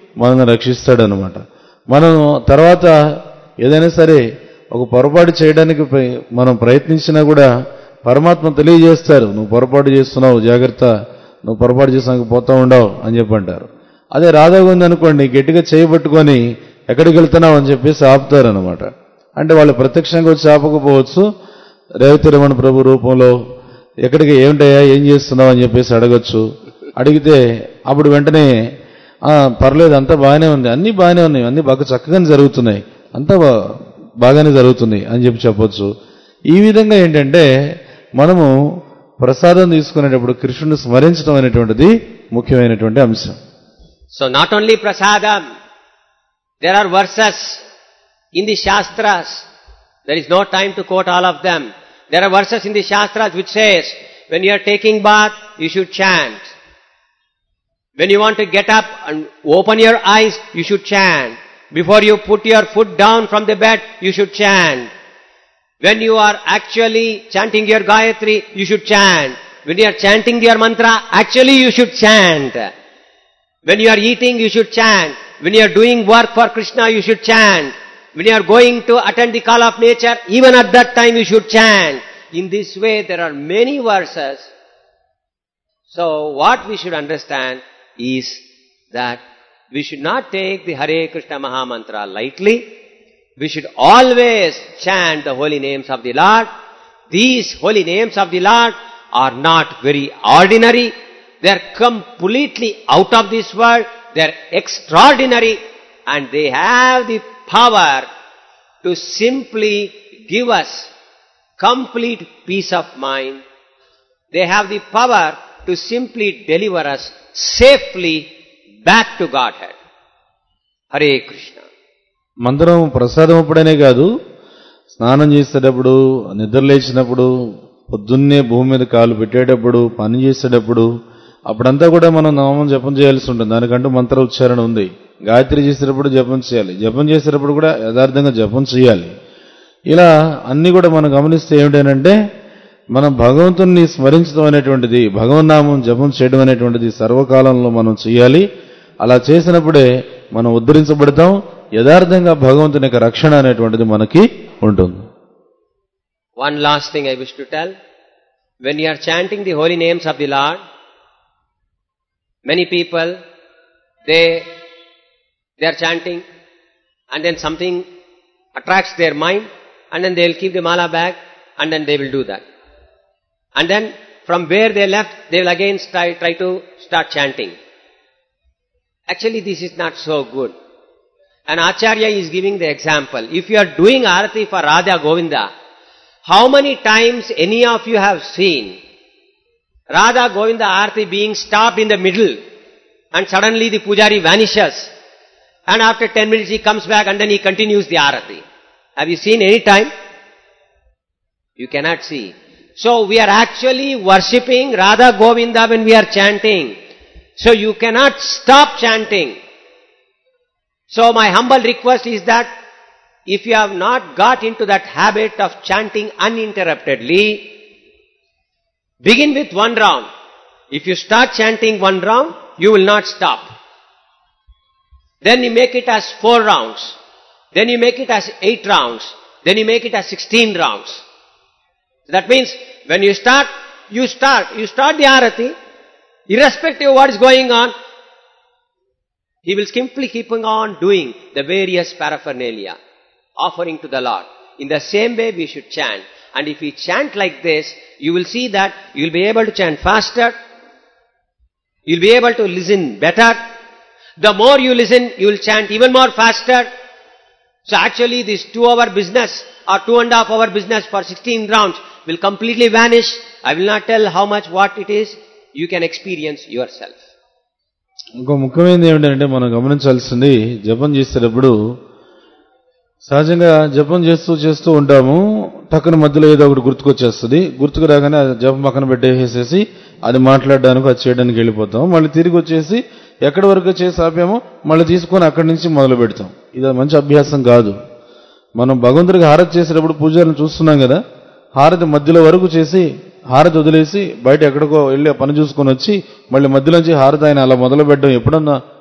మనల్ని రక్షిస్తాడు అనమాట. మనం తర్వాత ఏదైనా సరే ఒక పొరపాటు చేయడానికి మనం ప్రయత్నించినా కూడా పరమాత్మ తెలియజేస్తారు, నువ్వు పొరపాటు చేస్తున్నావు, జాగ్రత్త, నువ్వు పొరపాటు చేసాక పోతా ఉండవు అని చెప్పంటారు. అదే రాధాగా ఉందనుకోండి, గట్టిగా చేయబట్టుకొని ఎక్కడికి వెళ్తున్నావు అని చెప్పేసి ఆపుతారు అనమాట. అంటే వాళ్ళు ప్రత్యక్షంగా వచ్చి ఆపకపోవచ్చు, రేవతి రమణ ప్రభు రూపంలో ఎక్కడికి ఏమిటయ్యా ఏం చేస్తున్నావు అని చెప్పేసి అడగచ్చు. అడిగితే అప్పుడు వెంటనే పర్లేదు, అంతా బాగానే ఉంది, అన్ని బాగానే ఉన్నాయి, అన్ని బాగా చక్కగానే జరుగుతున్నాయి, అంతా బాగానే జరుగుతుంది అని చెప్పి చెప్పొచ్చు. ఈ విధంగా ఏంటంటే మనము ప్రసాదం తీసుకునేటప్పుడు కృష్ణుని స్మరించడం అనేటువంటిది ముఖ్యమైనటువంటి అంశం. So not only prasadam, there are verses in the Shastras. There is no time to quote all of them. There are verses in the Shastras which says, when you are taking bath, you should chant. When you want to get up and open your eyes, you should chant. Before you put your foot down from the bed, you should chant. When you are actually chanting your Gayatri, you should chant. When you are chanting your mantra, actually you should chant. When you are eating, you should chant. When you are doing work for Krishna, you should chant. When you are going to attend the call of nature, even at that time you should chant. In this way, there are many verses. So, what we should understand is that we should not take the Hare Krishna Maha Mantra lightly. We should always chant the holy names of the Lord. These holy names of the Lord are not very ordinary. They are completely out of this world. They are extraordinary, and they have the power to simply give us complete peace of mind. They have the power to simply deliver us safely back to Godhead. Hare Krishna. మంత్రం ప్రసాదం అప్పుడనే కాదు, స్నానం చేసేటప్పుడు, నిద్ర లేచినప్పుడు, పొద్దున్నే భూమి మీద కాలు పెట్టేటప్పుడు, పని చేసేటప్పుడు, అప్పుడంతా కూడా మనం నామం జపం చేయాల్సి ఉంటుంది. దానికంటూ మంత్ర ఉచ్చారణ ఉంది. గాయత్రి చేసేటప్పుడు జపం చేయాలి, జపం చేసేటప్పుడు కూడా యథార్థంగా జపం చేయాలి. ఇలా అన్ని కూడా మనం గమనిస్తే ఏమిటంటే, మనం భగవంతుని స్మరించడం అనేటువంటిది, భగవన్నామం జపం చేయడం అనేటువంటిది సర్వకాలంలో మనం చేయాలి. అలా చేసినప్పుడే మనం ఉద్ధరించబడతాం. యథార్థంగా భగవంతుని యొక్క రక్షణ అనేటువంటిది మనకి ఉంటుంది. One last thing I wish to tell. When you are chanting the holy names of the Lord, many people, they, they are chanting, and then something attracts their mind, and then they will keep the mala back, and then they will do that. And then from where they left, they will again try, try to start chanting. Actually, this is not so good. And Acharya is giving the example. If you are doing Arati for Radha Govinda, how many times any of you have seen Radha Govinda Arati being stopped in the middle, and suddenly the Pujari vanishes, and after ten minutes he comes back and then he continues the Arati? Have you seen any time? You cannot see. So we are actually worshipping Radha Govinda when we are chanting. So you cannot stop chanting. So my humble request is that if you have not got into that habit of chanting uninterruptedly, begin with one round. If you start chanting one round, you will not stop. Then you make it as four rounds. Then you make it as eight rounds. Then you make it as sixteen rounds. That means when you start, you start. You start the Arati, irrespective of what is going on, he will simply keep on doing the various paraphernalia, offering to the Lord. In the same way we should chant. And if we chant like this, you will see that you will be able to chant faster. You will be able to listen better. The more you listen, you will chant even more faster. So actually this two hour business or two and a half hour business for sixteen rounds will completely vanish. I will not tell how much, what it is. You can experience yourself. ఇంకో ముఖ్యమైనది ఏమిటంటే మనం గమనించాల్సింది, జపం చేసేటప్పుడు సహజంగా జపం చేస్తూ చేస్తూ ఉంటాము, టక్కున మధ్యలో ఏదో ఒకటి గుర్తుకొచ్చేస్తుంది. గుర్తుకు రాగానే జపం పక్కన పెట్టేసేసి అది మాట్లాడడానికి, అది చేయడానికి వెళ్ళిపోతాం. మళ్ళీ తిరిగి వచ్చేసి ఎక్కడి వరకు చేసి ఆపామో మళ్ళీ తీసుకొని అక్కడి నుంచి మొదలు పెడతాం. ఇది మంచి అభ్యాసం కాదు. మనం భగవంతుడికి హారతి చేసేటప్పుడు పూజారిని చూస్తున్నాం కదా, హారతి మధ్యలో వరకు చేసి హారతి వదిలేసి బయట ఎక్కడికో వెళ్ళి పని చూసుకొని వచ్చి మళ్ళీ మధ్యలోంచి హారతి ఆయన అలా మొదలు పెట్టడం ఎప్పుడన్నా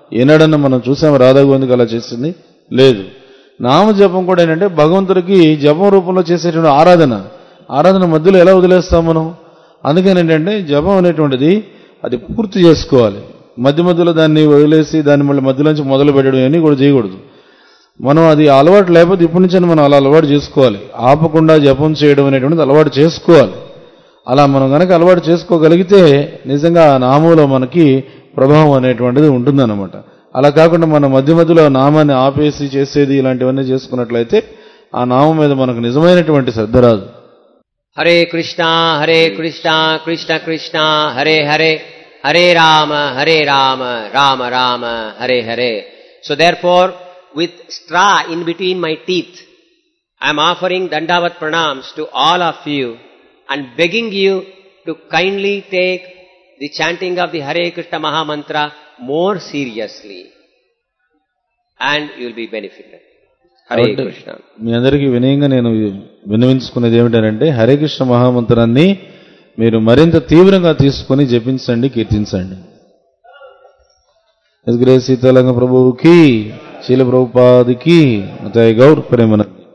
ఏనాడన్నా మనం చూసాము రాధా గోవిందకి అలా చేసింది లేదు. నామ జపం కూడా ఏంటంటే భగవంతుడికి జపం రూపంలో చేసేటువంటి ఆరాధన. ఆరాధన మధ్యలో ఎలా వదిలేస్తాం మనం? అందుకని ఏంటంటే జపం అనేటువంటిది అది పూర్తి చేసుకోవాలి. మధ్య మధ్యలో దాన్ని వదిలేసి దాన్ని మళ్ళీ మధ్యలోంచి మొదలు పెట్టడం అని కూడా చేయకూడదు. మనం అది అలవాటు లేకపోతే ఇప్పటి నుంచి మనం అలా అలవాటు చేసుకోవాలి. ఆపకుండా జపం చేయడం అనేటువంటిది అలవాటు చేసుకోవాలి. అలా మనం కనుక అలవాటు చేసుకోగలిగితే నిజంగా ఆ నామంలో మనకి ప్రభావం అనేటువంటిది ఉంటుందన్నమాట. అలా కాకుండా మనం మధ్య మధ్యలో నామాన్ని ఆపేసి చేసేది ఇలాంటివన్నీ చేసుకున్నట్లయితే ఆ నామం మీద మనకు నిజమైనటువంటి శ్రద్ధ రాదు. Hare Krishna Hare Krishna Krishna Krishna Hare Hare Hare Rama Hare Rama Rama Rama Hare Hare. So therefore with straw in between my teeth I am offering dandavat pranams to all of you and begging you to kindly take the chanting of the Hare Krishna Maha Mantra more seriously and you will be benefited. Hare Krishna. మీ అందరికీ వినయంగా నేను విన్నవించుకునేది ఏమిటంటే హరే కృష్ణ మహామంత్రాన్ని మీరు మరింత తీవ్రంగా తీసుకొని జపించండి, కీర్తించండి. సీతాలంగ ప్రభువుకి శీల ప్రభుపాదికి గౌర్ ప్రేమ